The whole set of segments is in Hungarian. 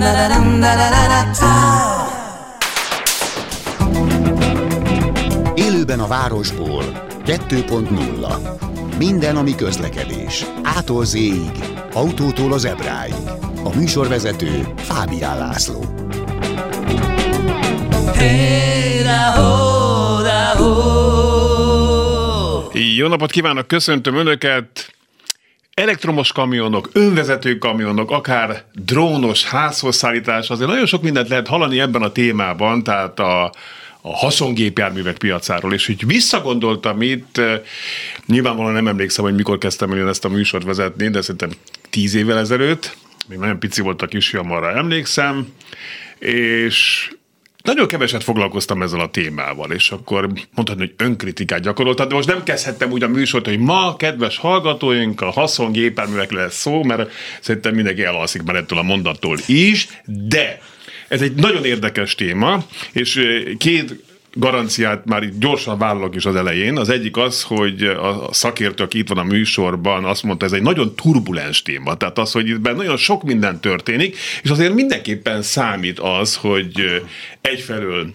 Élőben a városból 2.0. Minden, ami közlekedés. A-tól Z-ig, autótól az ebráig. A műsorvezető Fábián László. Jó napot kívánok, köszöntöm Önöket! Elektromos kamionok, önvezető kamionok, akár drónos házhozszállítás, azért nagyon sok mindent lehet hallani ebben a témában, tehát a haszongépjárművek piacáról, és úgy visszagondoltam itt, nyilvánvalóan nem emlékszem, hogy mikor kezdtem el ezt a műsort vezetni, de szerintem 10 évvel ezelőtt, még nagyon pici volt a kisfiam, arra emlékszem, és nagyon keveset foglalkoztam ezzel a témával, és akkor mondhatni, hogy önkritikát gyakoroltam, de most nem kezdhettem úgy a műsort, hogy ma, kedves hallgatóink, a haszongépjárművek lesz szó, mert szerintem mindenki elalszik már ettől a mondattól is, de ez egy nagyon érdekes téma, és két garanciát már itt gyorsan vállalok is az elején. Az egyik az, hogy a szakértő, aki itt van a műsorban, azt mondta, ez egy nagyon turbulens téma. Tehát az, hogy itt nagyon sok minden történik, és azért mindenképpen számít az, hogy egyfelől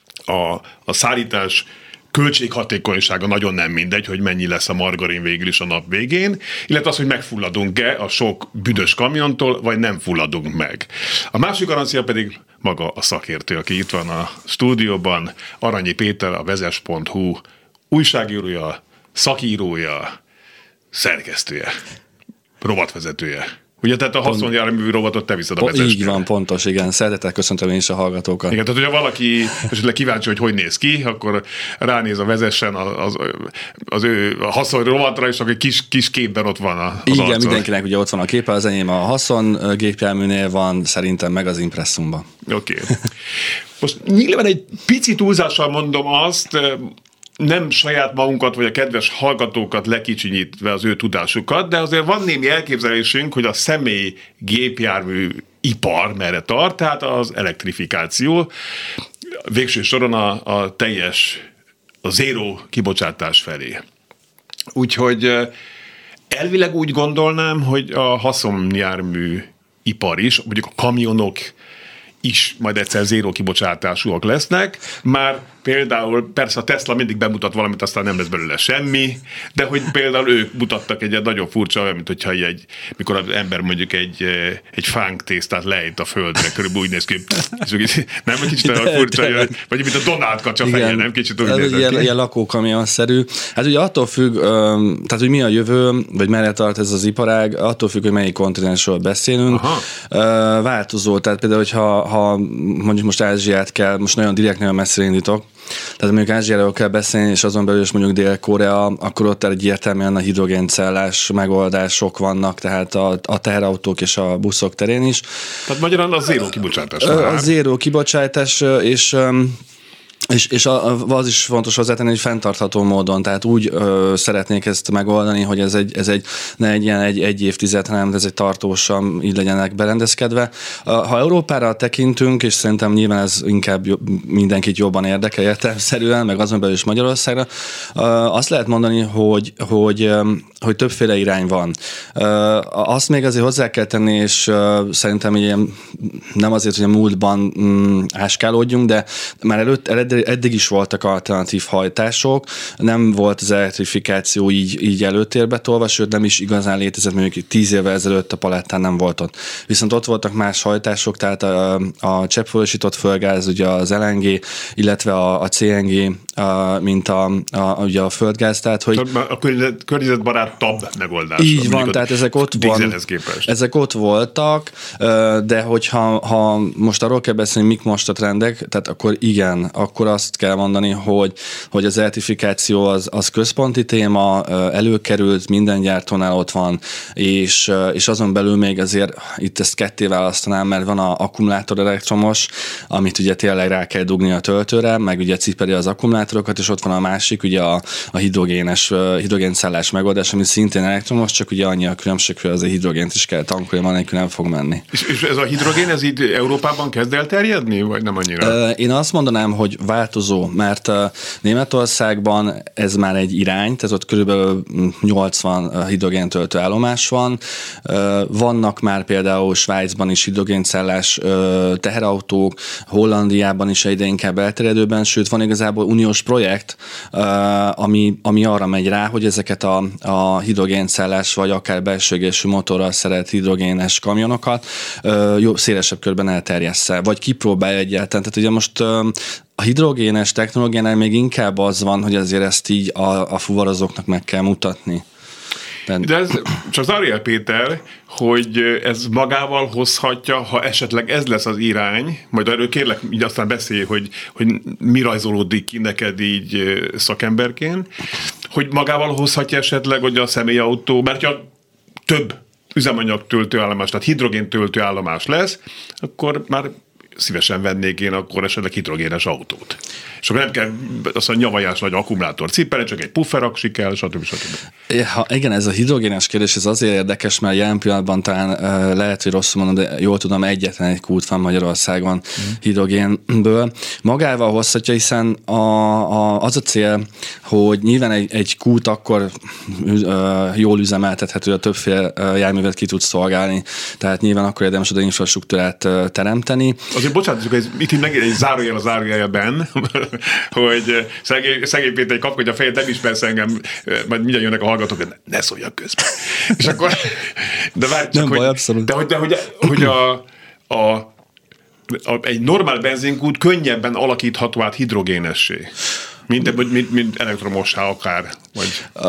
a szállítás költséghatékonysága nagyon nem mindegy, hogy mennyi lesz a margarin végül is a nap végén, illetve az, hogy megfulladunk-e a sok büdös kamiontól, vagy nem fulladunk meg. A másik garancia pedig maga a szakértő, aki itt van a stúdióban, Aranyi Péter, a vezes.hu újságírója, szakírója, szerkesztője, rovatvezetője. Ugye, tehát a haszonjármű rovatot te viszed a vezesre. Így van, pontos, igen. Szeretettel köszöntöm én is a hallgatókat. Igen, tehát hogyha valaki esetleg kíváncsi, hogy néz ki, akkor ránéz a vezessen az ő haszon rovatra, és akkor kis képben ott van az igen, arcon. mindenkinek ugye ott van a képe, az enyém a haszon gépjárműnél van, szerintem meg az impresszumban. Oké. Most nyilván egy pici túlzással mondom azt, nem saját magunkat, vagy a kedves hallgatókat lekicsinyítve az ő tudásukat, de azért van némi elképzelésünk, hogy a személy gépjármű ipar merre tart, tehát az elektrifikáció, végső soron a teljes, a zéró kibocsátás felé. Úgyhogy elvileg úgy gondolnám, hogy a haszonjármű ipar is, mondjuk a kamionok is majd egyszer zéró kibocsátásúak lesznek. Már például, persze a Tesla mindig bemutat valamit, aztán nem lesz belőle semmi, de hogy például ők mutattak egy nagyon furcsa, olyan, mint hogyha mikor az ember mondjuk egy fánk tésztát lejt a földre, körülbelül úgy néz ki, nem, egy kicsit olyan furcsa, vagy mint a Donald kacsa feje, nem kicsit úgy néz ki. Ilyen lakókamionszerű. Hát ugye attól függ, tehát hogy mi a jövő, vagy merre tart ez az iparág, attól függ, hogy melyik kontinensről beszélünk. Változó, tehát például, hogyha mondjuk most Ázsiát kell, most nagyon direkt, nagyon messzire indítok, tehát mondjuk Ázsiáról kell beszélni, és azon belül is mondjuk Dél-Korea, akkor ott egyértelműen a hidrogéncellás megoldások vannak, tehát a teherautók és a buszok terén is. Tehát magyarán a zéró kibocsátás. A zéró kibocsátás, és az is fontos hozzátenni, hogy fenntartható módon, tehát úgy szeretnék ezt megoldani, hogy ne egy ilyen egy évtized, hanem ez egy tartósan így legyenek berendezkedve. Ha Európára tekintünk, és szerintem nyilván ez inkább mindenkit jobban érdekel értelemszerűen, meg azon belül is Magyarországra, azt lehet mondani, hogy többféle irány van. Azt még azért hozzá kell tenni, és szerintem ilyen, nem azért, hogy a múltban áskálódjunk, de már eddig is voltak alternatív hajtások, nem volt az elektrifikáció így előtérbe tolva, sőt nem is igazán létezett, mondjuk 10 évvel ezelőtt a palettán nem volt ott. Viszont ott voltak más hajtások, tehát a cseppfolyósított földgáz, ugye az LNG, illetve a CNG, mint ugye a földgáz, tehát hogy... A környezetbarátabb megoldás. Így van, tehát ezek ott voltak, de hogyha most arról kell beszélni, mik most a trendek, tehát akkor igen, akkor azt kell mondani, hogy az elektrifikáció az központi téma, előkerült, minden gyártónál ott van, és azon belül még azért itt ezt ketté választanám, mert van a akkumulátor elektromos, amit ugye tényleg rá kell dugni a töltőre, meg ugye cipeli az akkumulátor, akkumulátorokat, és ott van a másik, ugye a hidrogéncellás megoldás, ami szintén elektromos, csak ugye annyi a különbség, hogy azért hidrogént is kell tankolni, anélkül nem fog menni. És ez a hidrogén, ez így Európában kezd el terjedni, vagy nem annyira? Én azt mondanám, hogy változó, mert Németországban ez már egy irány, tehát ott körülbelül 80 hidrogéntöltő állomás van. Vannak már például Svájcban is hidrogéncellás teherautók, Hollandiában is egyre inkább elterjedőben, sőt van igazából uniós projekt, ami arra megy rá, hogy ezeket a hidrogéncellás vagy akár belső égésű motorral szerelt hidrogénes kamionokat szélesebb körben elterjessze, vagy kipróbálja egyáltalán. Tehát ugye most a hidrogénes technológiánál még inkább az van, hogy azért ezt így a fuvarozóknak meg kell mutatni. De ez csak zárja Péter, hogy ez magával hozhatja, ha esetleg ez lesz az irány, majd erről kérlek, így aztán beszélj, hogy mi rajzolódik ki neked így szakemberként, hogy magával hozhatja esetleg, hogy a személyautó, mert ha több üzemanyag töltőállomás, tehát hidrogén töltőállomás lesz, akkor már szívesen vennék én akkor esetleg hidrogénes autót. És akkor nem kell azt a nyavajás nagy akkumulátor cipelni, csak egy pufferaksi kell, stb. Igen, ez a hidrogénes kérdés, ez azért érdekes, mert jelen pillanatban talán lehet, hogy rosszul mondom, de jól tudom, egyetlen egy kút van Magyarországon hidrogénből. Magával hozhatja, hiszen az a cél, hogy nyilván egy kút akkor jól üzemeltethető, a többféle járművet ki tud szolgálni, tehát nyilván akkor érdemes oda infrastruktúrát teremteni. Azért bocsánat, hogy itt megint egy zárójel a zárójelben, hogy szegény Péter kapkodja a fejét, nem ismersz engem, majd mindjárt jönnek a hallgatók, ne szóljak közben. És akkor, de várj csak, nem baj, abszolút. De hogy egy normál benzinkút könnyebben alakítható át hidrogénessé. Mint elektromossá akár. Vagy...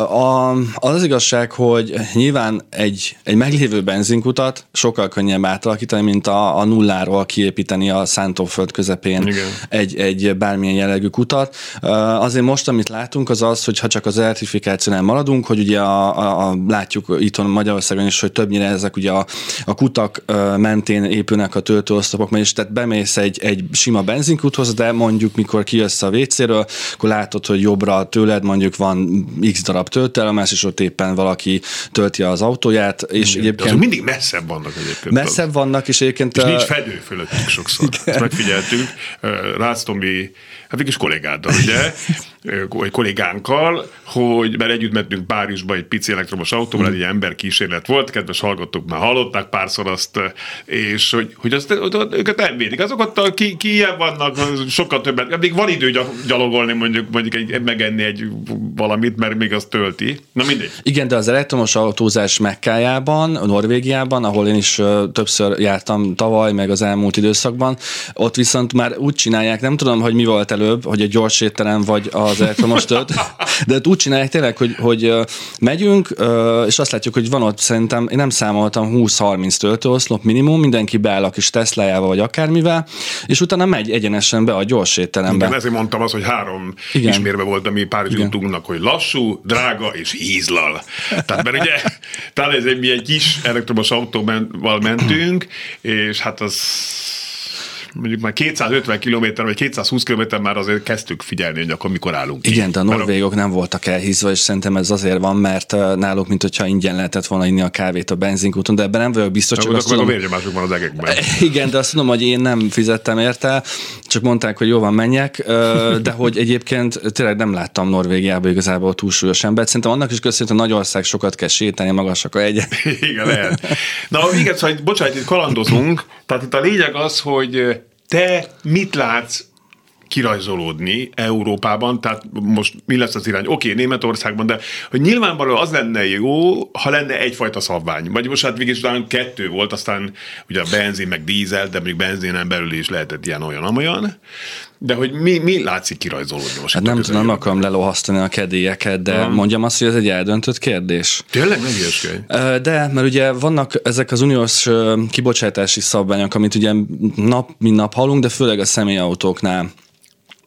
Az igazság, hogy nyilván egy meglévő benzinkutat sokkal könnyebb átalakítani, mint a nulláról kiépíteni a szántóföld közepén egy bármilyen jellegű kutat. Azért most, amit látunk, az, hogy ha csak az elektrifikációnál maradunk, hogy ugye látjuk itthon Magyarországon is, hogy többnyire ezek ugye a kutak mentén épülnek a töltőoszlopok, és tehát bemész egy sima benzinkúthoz, de mondjuk mikor kijössz a WC-ről, akkor látod, hogy jobbra tőled mondjuk van x darab töltőállomás, és ott éppen valaki tölti az autóját, és egyébként... Azok mindig messzebb vannak egyébként. Messzebb vannak, és egyébként... És nincs fedő fölöttük sokszor. Ezt megfigyeltünk. Rácz Tomi, hát mégis kollégáddal, ugye? Egy kollégánkkal, hogy mert együtt mentünk Párizsba egy pici elektromos autóval, egy emberkísérlet volt, kedves hallgatók már hallották párszor azt, és hogy azt, őket nem védik. Azokat ki ilyen vannak, sokkal többet, még van idő gyalogolni, mondjuk megenni egy valamit, mert még azt tölti. Na mindegy. Igen, de az elektromos autózás Mekkájában, Norvégiában, ahol én is többször jártam tavaly, meg az elmúlt időszakban, ott viszont már úgy csinálják, nem tudom, hogy mi volt előbb, hogy egy gyors étterem vagy az elektromos tölt, de úgy csinálják tényleg, hogy megyünk, és azt látjuk, hogy van ott szerintem, én nem számoltam, 20-30 töltőoszlop minimum, mindenki beáll a kis Teslájával vagy akármivel, és utána megy egyenesen be a gyors étterembe. Igen, ezért mondtam azt, hogy 3 ismérve volt a mi Párizsi útunknak, hogy lassú, drága és hízlal. Tehát mert ugye talán ez egy milyen kis elektromos autóval mentünk, és hát az mondjuk már 250 km vagy 220 km már azért kezdtük figyelni, hogy akkor mikor állunk. Igen, de a norvégok nem voltak elhízva, és szerintem ez azért van, mert náluk, mint hogyha ingyen lehetett volna inni a kávét a benzinkúton, de ebben nem vagyok biztos, csak azt tudom... a vérnyomásuk van az egekben. Igen, de azt tudom, hogy én nem fizettem érte, csak mondták, hogy jó van, menjek, de hogy egyébként tényleg nem láttam Norvégiában igazából túlsúlyos embert. Szerintem annak is köszönhetően, hogy Nagyország sokat kell sétálni, magasak a hegyek. Igen, lehet. Na, végül, szóval, bocsánat, itt kalandozunk, tehát itt a lényeg az, hogy te mit látsz kirajzolódni Európában, tehát most mi lesz az irány? Oké, Németországban, de hogy nyilvánvalóan az lenne jó, ha lenne egyfajta szabvány. Vagy most hát végig talán 2 volt, aztán ugye a benzin meg dízel, de még benzinen belül is lehetett ilyen olyan. De hogy mi látszik kirajzolódni most? Hát nem tudom, nem akarom lelohasztani a kedélyeket, de mondjam azt, hogy ez egy eldöntött kérdés. Tényleg nem ilyeskedj? De, mert ugye vannak ezek az uniós kibocsátási szabványok, amit ugye nap mint nap hallunk, de főleg a személyautóknál.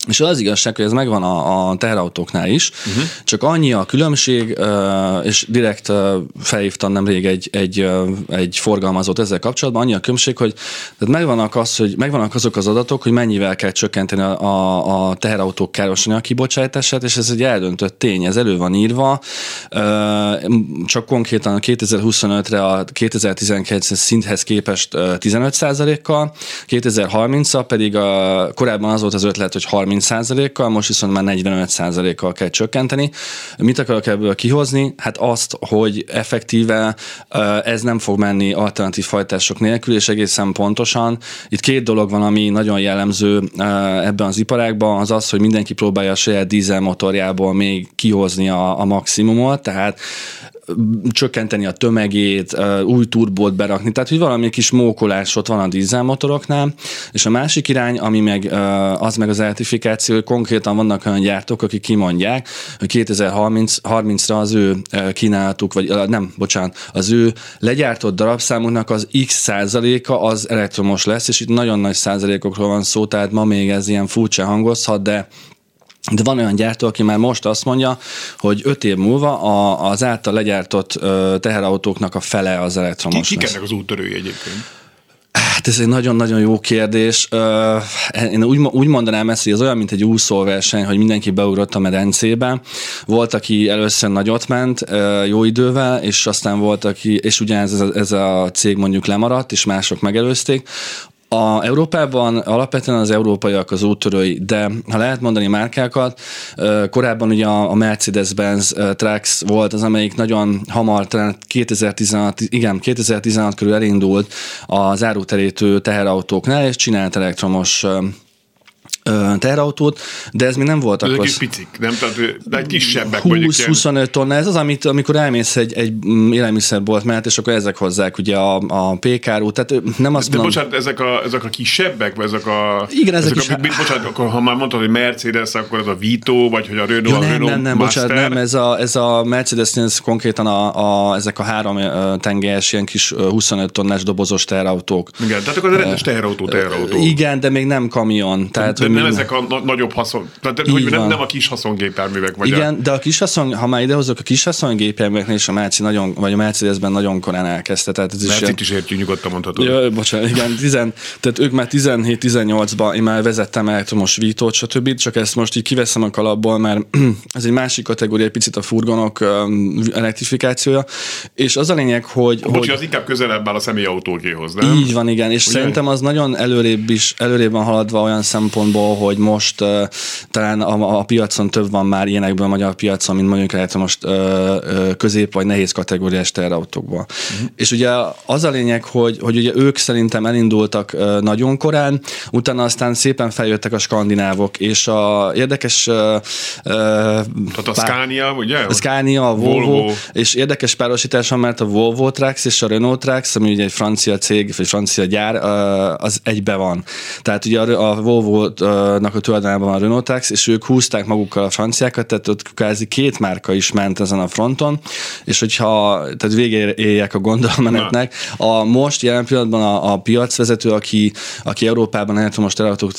És az igazság, hogy ez megvan a teherautóknál is, csak annyi a különbség, és direkt felhívtam nemrég egy forgalmazót ezzel kapcsolatban, annyi a különbség, hogy megvannak azok az adatok, hogy mennyivel kell csökkenteni a teherautók károsanyag kibocsátását, és ez egy eldöntött tény, ez elő van írva, csak konkrétan a 2025-re a 2019 szinthez képest 15%-kal, 2030-ra pedig korábban az volt az ötlet, hogy 30%-kal, most viszont már 45%-kal kell csökkenteni. Mit akarok ebből kihozni? Hát azt, hogy effektíve ez nem fog menni alternatív fajtások nélkül, és egészen pontosan. Itt két dolog van, ami nagyon jellemző ebben az iparágban, az az, hogy mindenki próbálja a saját dízelmotorjából még kihozni a maximumot, tehát csökkenteni a tömegét, új turbót berakni, tehát hogy valami kis mókolás ott van a dízelmotoroknál, és a másik irány, ami meg az elektrifikáció, hogy konkrétan vannak olyan gyártók, akik kimondják, hogy 2030-ra az ő kínálatuk, az ő legyártott darabszámuknak az x százaléka az elektromos lesz, és itt nagyon nagy százalékokról van szó, tehát ma még ez ilyen furcsa hangozhat, de van olyan gyártó, aki már most azt mondja, hogy 5 év múlva az által legyártott teherautóknak a fele az elektromos lesz. Kik ennek az úttörői egyébként? Hát ez egy nagyon-nagyon jó kérdés. Én úgy mondanám ezt, hogy ez olyan, mint egy úszóverseny, hogy mindenki beugrott a medencébe. Volt, aki először nagyot ment jó idővel, és aztán volt, aki, és ugyanez ez a cég mondjuk lemaradt, és mások megelőzték. Európában alapvetően az európaiak az úttörői, de ha lehet mondani márkákat, korábban ugye a Mercedes-Benz Trax volt az, amelyik nagyon hamar, talán 2016 körül elindult az áruterítő teherautóknál, és csinált elektromos teherautót, de ez még nem volt akkor. Ezek picik, nem? Tehát egy kisebbek 20-25 tonna, ez az, amikor elmész egy élelmiszerbolt mellett, és akkor ezek hozzák ugye a pékárút, tehát nem azt mondom... Bocsánat, ezek a kisebbek, vagy ezek a... Igen, ezek is... Bocsánat, akkor ha már mondtad, hogy Mercedes, akkor ez a Vito, vagy hogy a Renault, nem, Master. Bocsánat, nem, ez a Mercedes, ez konkrétan ezek a 3 tengelyes, ilyen kis 25 tonnás dobozos teherautók. Igen, tehát akkor ez rendes teherautó. Igen, de még nem kamion, tehát... Nem ezek a nagyobb haszon, tehát hogy nem a kis haszongépjárművek vagy. Igen, de ha már idehozok a kis haszongépjárműveknél, és a Mercedesben nagyon korán elkezdte. Tehát ez Mercedes is értjük, nyugodtan mondhatod. Ja, bocsánat, igen, tehát ők már 17-18-ban én már vezettem elektromos Vitót, stb. Csak ezt most így kiveszem a kalapból, mert ez egy másik kategória, egy picit a furgonok elektrifikációja, és az a lényeg, hogy... Az inkább közelebb áll a személyautókéhoz, nem? Így van, igen, és ugye? Szerintem az nagyon előrébb van haladva olyan szempontból, hogy most talán a piacon több van már ilyenekből a magyar piacon, mint mondjuk elektromos közép vagy nehéz kategóriás teherautókból. És ugye az a lényeg, hogy ugye ők szerintem elindultak nagyon korán, utána aztán szépen feljöttek a skandinávok, és a érdekes... Tehát a Scania, ugye? A Scania, a Volvo, és érdekes párosítás van, mert a Volvo Trucks és a Renault Trucks, ami ugye egy francia cég, vagy francia gyár, az egybe van. Tehát ugye a Volvo-nak a tulajdonában a Renault Trucks, és ők húzták magukkal a franciákat, tehát ott kvázi 2 márka is ment ezen a fronton, és tehát végéjéljek a gondolatmenetnek. Most jelen pillanatban a piacvezető, aki Európában elektromos teherautók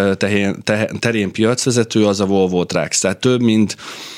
terén piacvezető, az a Volvo Trucks. Tehát több mint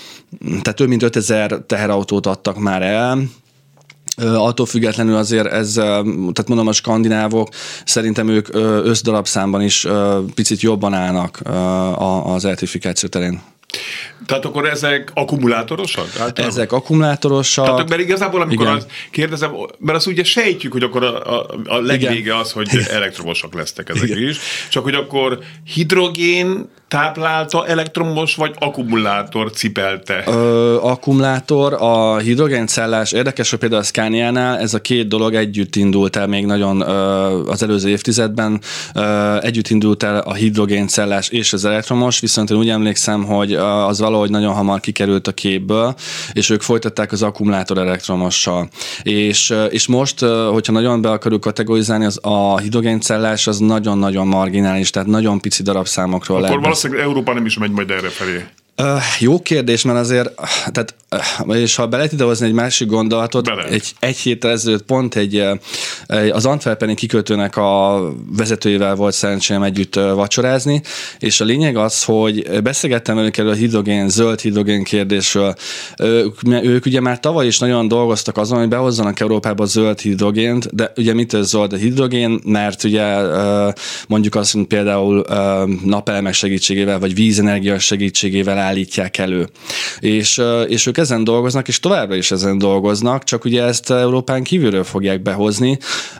5000 teherautót adtak már el. Attól függetlenül azért tehát mondom, a skandinávok szerintem ők összdarabszámban is picit jobban állnak az elektrifikáció terén. Tehát akkor ezek akkumulátorosak? Ezek akkumulátorosak. Tehát mert igazából, amikor azt kérdezem, mert azt ugye sejtjük, hogy akkor a legvége az, hogy elektromosak lesznek ezek is, csak hogy akkor hidrogén táplálta elektromos, vagy akkumulátor cipelte? Akkumulátor, a hidrogéncellás, érdekes, hogy például a Scaniánál ez a 2 dolog együtt indult el még nagyon az előző évtizedben, együtt indult el a hidrogéncellás és az elektromos, viszont én úgy emlékszem, hogy az valahogy nagyon hamar kikerült a képből, és ők folytatták az akkumulátor elektromossal. És most, hogyha nagyon be akarjuk kategorizálni, a hidrogéncellás az nagyon-nagyon marginális, tehát nagyon pici darabszámokról lehet. Valószínűleg Európa nem is megy majd erre felé. Jó kérdés, mert azért, tehát, és ha be lehet idehozni egy másik gondolatot, egy héttel ezelőtt pont az antwerpeni kikötőnek a vezetőjével volt szerencsém együtt vacsorázni, és a lényeg az, hogy beszélgettem velük erről a zöld hidrogén kérdésről. Ők ugye már tavaly is nagyon dolgoztak azon, hogy behozzanak Európába zöld hidrogént, de ugye mitől zöld a hidrogén, mert ugye mondjuk azt, hogy például napelemek segítségével, vagy vízenergia segítségével állítják elő. És ők ezen dolgoznak, és továbbra is ezen dolgoznak, csak ugye ezt Európán kívülről fogják behozni,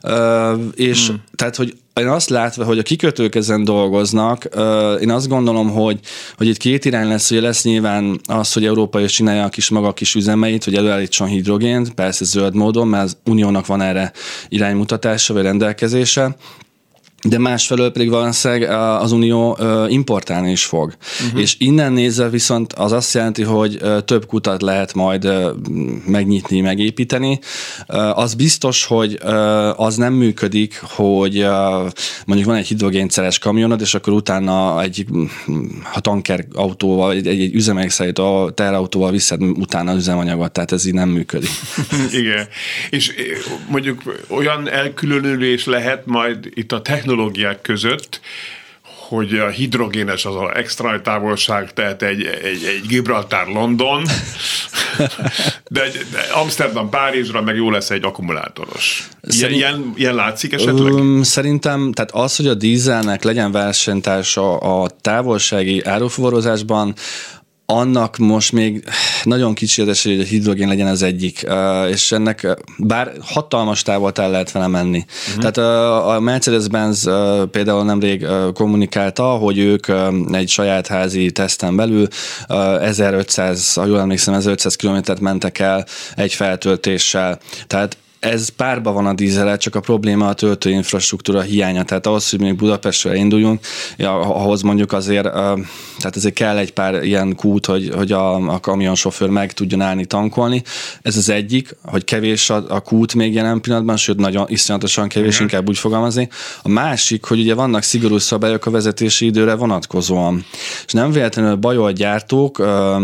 és tehát, hogy én azt látva, hogy a kikötők ezen dolgoznak, én azt gondolom, hogy itt két irány lesz, hogy lesz nyilván az, hogy Európa is csinálja a kis üzemeit, hogy előállítson hidrogént, persze zöld módon, mert az Uniónak van erre iránymutatása vagy rendelkezése, de másfelől pedig valószínűleg az Unió importálni is fog. És innen nézve viszont az azt jelenti, hogy több kutat lehet majd megnyitni, megépíteni. Az biztos, hogy az nem működik, hogy mondjuk van egy hidrogénszeres kamionod, és akkor utána egy tanker autóval, egy üzemanyagszállító teherautóval viszed utána az üzemanyagot, tehát ez így nem működik. Igen. És mondjuk olyan elkülönülés lehet majd itt a technológiák között, hogy a hidrogénes az a extra távolság, tehát egy Gibraltar London, de Amsterdam Párizsra meg jó lesz egy akkumulátoros. Ilyen látszik esetleg? Szerintem, tehát az, hogy a dízelnek legyen versenytársa a távolsági árufuvarozásban, annak most még nagyon kicsi az esély, hogy a hidrogén legyen az egyik, és ennek bár hatalmas távot el lehet vele menni. Tehát a Mercedes-Benz például nemrég kommunikálta, hogy ők egy saját házi teszten belül 1500, ha jól emlékszem, 1500 kilométert mentek el egy feltöltéssel. Tehát ez párban van a dízellel, csak a probléma a töltőinfrastruktúra hiánya. Tehát ahhoz, hogy még Budapestről induljunk, ahhoz mondjuk azért, tehát ezért kell egy pár ilyen kút, hogy a kamionsofőr meg tudjon állni tankolni. Ez az egyik, hogy kevés a kút még jelen pillanatban, sőt nagyon iszonyatosan kevés, inkább úgy fogalmazni. A másik, hogy ugye vannak szigorú szabályok a vezetési időre vonatkozóan. És nem véletlenül bajolt gyártók,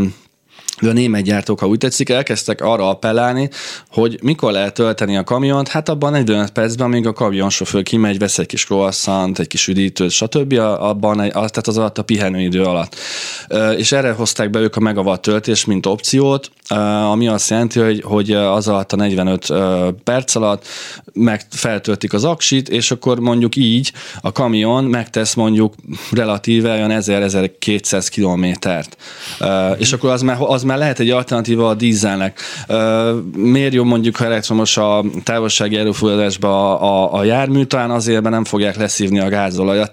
a német gyártók, ha úgy tetszik, elkezdtek arra appellálni, hogy mikor lehet tölteni a kamiont, hát abban 45 percben, amíg a kamionsofőr kimegy, vesz egy kis croissant, egy kis üdítőt, stb. Tehát az alatt a pihenőidő alatt. És erre hozták be ők a megawatt töltés, mint opciót, ami azt jelenti, hogy az alatt a 45 perc alatt feltöltik az aksit, és akkor mondjuk így a kamion megtesz mondjuk relatíve olyan 1000-1200 kilométert. És akkor az már lehet egy alternatíva a dízelnek. Miért jó mondjuk, ha elektromos a távolsági erőforrásba a jármű, talán azért, mert nem fogják leszívni a gázolajat,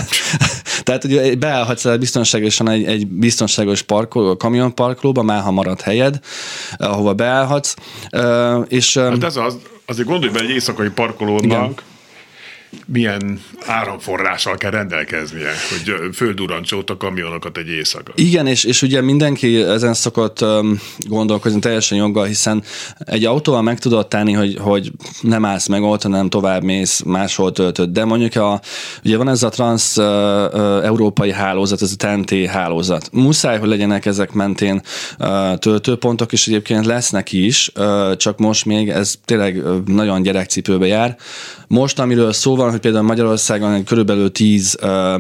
tehát ugye beállhatsz biztonságosan egy biztonságos kamionparkolóba, már ha marad helyed, ahova beállhatsz. Hát ez azért gondolj be egy éjszakai parkolónak, igen, milyen áramforrással kell rendelkeznie, hogy földurrancsót a kamionokat egy éjszaka. Igen, és ugye mindenki ezen szokott gondolkozni teljesen joggal, hiszen egy autóval meg tudod tenni, hogy nem állsz meg ott, hanem tovább mész, máshol töltöd. De mondjuk ugye van ez a trans-európai hálózat, ez a TEN-T hálózat. Muszáj, hogy legyenek ezek mentén töltőpontok, és egyébként lesznek is, csak most még ez tényleg nagyon gyerekcipőbe jár. Most, amiről szó van, hogy például Magyarországon körülbelül 10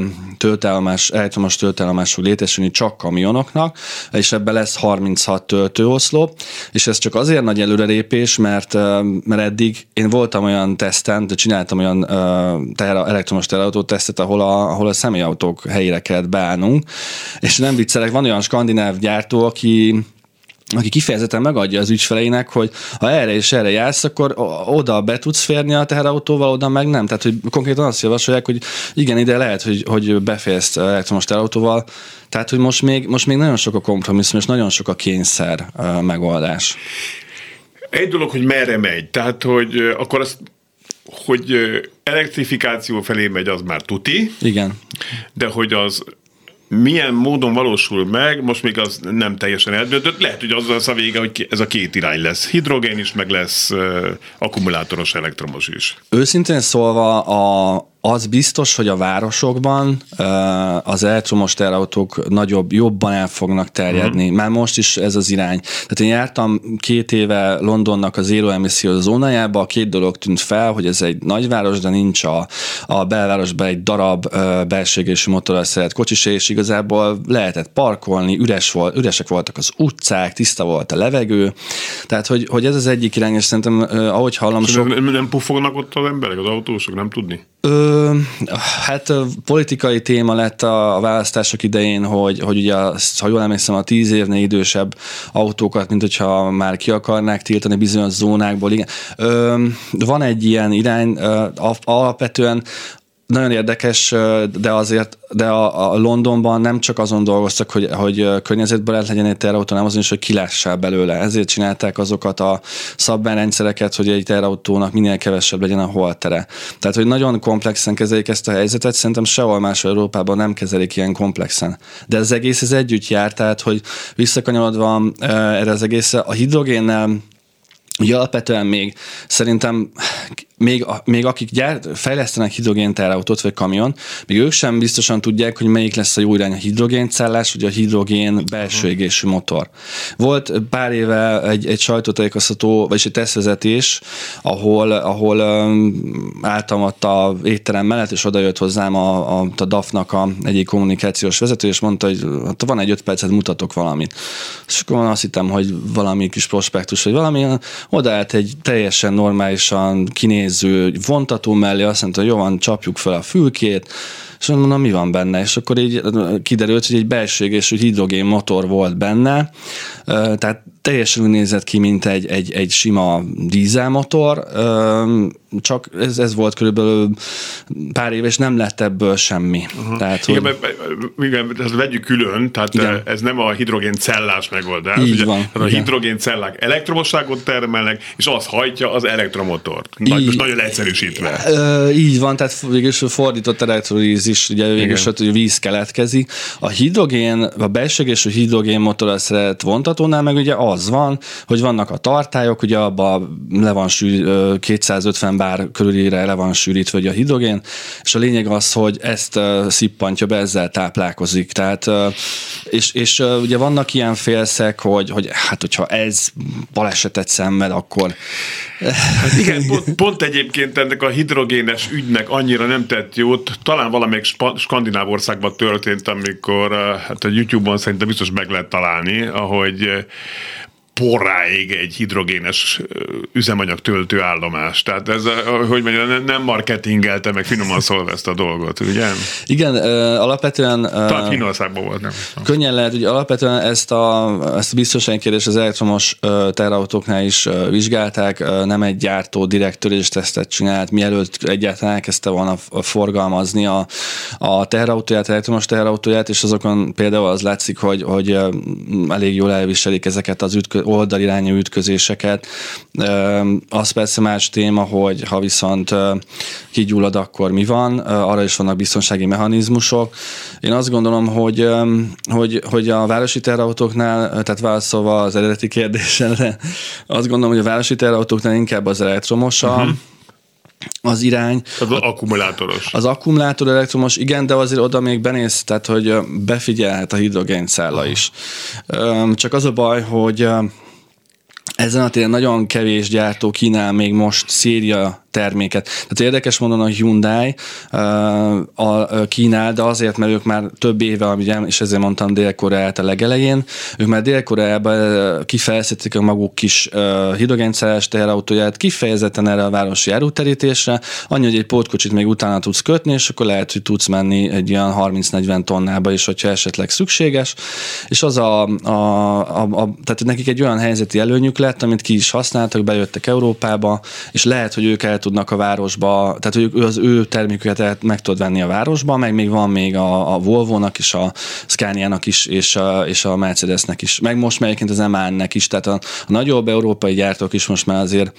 elektromos töltőállomás fog létesülni csak kamionoknak, és ebben lesz 36 töltőoszlop, és ez csak azért nagy előrelépés, mert eddig én voltam olyan teszten, de csináltam olyan elektromos teherautó tesztet, ahol a személyautók helyére kellett beállnunk, és nem viccelek, van olyan skandináv gyártó, aki kifejezetten megadja az ügyfeleinek, hogy ha erre és erre jársz, akkor oda be tudsz férni a teherautóval, oda meg nem. Tehát, hogy konkrétan azt javasolják, hogy igen, ide lehet, hogy beférsz elektromos teherautóval. Tehát, hogy most még nagyon sok a kompromisszum, és nagyon sok a kényszer megoldás. Egy dolog, hogy merre megy. Tehát, hogy akkor azt, hogy elektrifikáció felé megy, az már tuti. Igen. De hogy az milyen módon valósul meg, most még az nem teljesen eldöntött. Lehet, hogy az lesz a vége, hogy ez a két irány lesz. Hidrogén is, meg lesz akkumulátoros elektromos is. Őszintén szólva Az biztos, hogy a városokban az elektromos teherautók jobban el fognak terjedni. Már most is ez az irány. Tehát én jártam 2 éve Londonnak az zero emissziós zónájába, 2 dolog tűnt fel, hogy ez egy nagyváros, de nincs a belvárosban egy darab belső égésű motorral szerelt kocsis, és igazából lehetett parkolni, üresek voltak az utcák, tiszta volt a levegő. Tehát, hogy ez az egyik irány, és szerintem, ahogy hallom, nem puffognak ott az emberek, az autósok, nem tudni? Hát politikai téma lett a választások idején, hogy ugye, ha jól emlékszem, a 10 évnél idősebb autókat, mint hogyha már ki akarnák tiltani bizonyos zónákból. Igen. Van egy ilyen irány, alapvetően nagyon érdekes, de a Londonban nem csak azon dolgoztak, hogy környezetbarát legyen egy teherautó, nem azon is, hogy kilássál belőle. Ezért csinálták azokat a szabványrendszereket, hogy egy teherautónak minél kevesebb legyen a holtere. Tehát, hogy nagyon komplexen kezelik ezt a helyzetet, szerintem sehol máshol Európában nem kezelik ilyen komplexen. De az egész ez együtt jár, tehát, hogy visszakanyarodva erre az egészre, a hidrogénnel ugye alapvetően még szerintem még akik fejlesztenek hidrogén teherautót vagy kamion, még ők sem biztosan tudják, hogy melyik lesz a jó irány, a hidrogéncellás vagy a hidrogén belső égésű motor. Volt pár éve egy sajtótájékoztató, vagyis egy tesztvezetés, ahol álltam ott a étterem mellett, és odajött hozzám a DAF-nak egyik kommunikációs vezető, és mondta, hogy van egy 5 percet, mutatok valamit. És akkor azt hittem, hogy valami kis prospektus, vagy valami, odaállt egy teljesen normálisan kinéző vontató mellé, azt mondta, hogy jó van, csapjuk fel a fülkét, és mondom, mi van benne? És akkor így kiderült, hogy egy belső égésű hidrogén motor volt benne, tehát teljesen úgy nézett ki, mint egy sima dízelmotor, csak ez volt körülbelül pár év, és nem lett ebből semmi. Tehát, igen, ezt vegyük külön, tehát igen. Ez nem a hidrogéncellás megoldás. Így van. A hidrogéncellák elektromosságot termelnek, és az hajtja az elektromotort. Most nagyon egyszerűsítve. Így van, tehát végülis fordított elektrolízis, ugye végülis hogy víz keletkezik. A belső égésű hidrogén motorral szerelt vontatónál meg ugye az van, hogy vannak a tartályok, ugye abban 250 bár körülire le van sűrítve a hidrogén, és a lényeg az, hogy ezt szippantja be, ezzel táplálkozik. Tehát, és ugye vannak ilyen félszek, hogy hát, hogyha ez balesetet szenved, akkor... Hát igen, pont egyébként ennek a hidrogénes ügynek annyira nem tett jót, talán valamelyik skandináv országban történt, amikor hát a YouTube-on szerintem biztos meg lehet találni, ahogy porráig egy hidrogénes üzemanyag töltőállomás. Tehát ez, hogy mondjam, nem marketingelte, meg finoman szólva ezt a dolgot, ugye? Igen, alapvetően... Talán Finnországban volt, nem? Könnyen lehet, hogy alapvetően ezt a biztonsági kérdést az elektromos teherautóknál is vizsgálták, nem egy gyártó direkt töréstesztet csinált, mielőtt egyáltalán elkezdte volna forgalmazni a teherautóját, elektromos teherautóját, és azokon például az látszik, hogy elég jól elviselik ezeket az oldalirányú ütközéseket. Az persze más téma, hogy ha viszont kigyullad, akkor mi van, arra is vannak biztonsági mechanizmusok. Én azt gondolom, hogy a városi teherautóknál, tehát válaszolva az eredeti kérdésre, azt gondolom, hogy a városi teherautóknál inkább az elektromos az irány. Az akkumulátoros. Az akkumulátor elektromos, igen, de azért oda még benéz, tehát hogy befigyelhet a hidrogéncella is. Csak az a baj, hogy ezen a téren nagyon kevés gyártó kínál még most széria terméket. Tehát érdekes módon a Hyundai kínál, de azért, mert ők már több éve, és ezért mondtam Dél-Koreát a legelején, ők már Dél-Koreában kifejezhetik a maguk kis hidrogéncellás teherautóját, kifejezetten erre a városi áruterítésre, annyi, hogy egy pótkocsit még utána tudsz kötni, és akkor lehet, hogy tudsz menni egy olyan 30-40 tonnába is, hogyha esetleg szükséges, és az tehát nekik egy olyan helyzeti előnyük lett, amit ki is használtak, bejöttek Európába, és lehet, hogy ők el tudnak a városba, tehát hogy az ő terméküket meg tudod venni a városba, meg még van még a Volvo-nak is, a Scania-nak is, és a Mercedesnek is, meg most melyiként az MAN-nek is, tehát a nagyobb európai gyártók is most már azért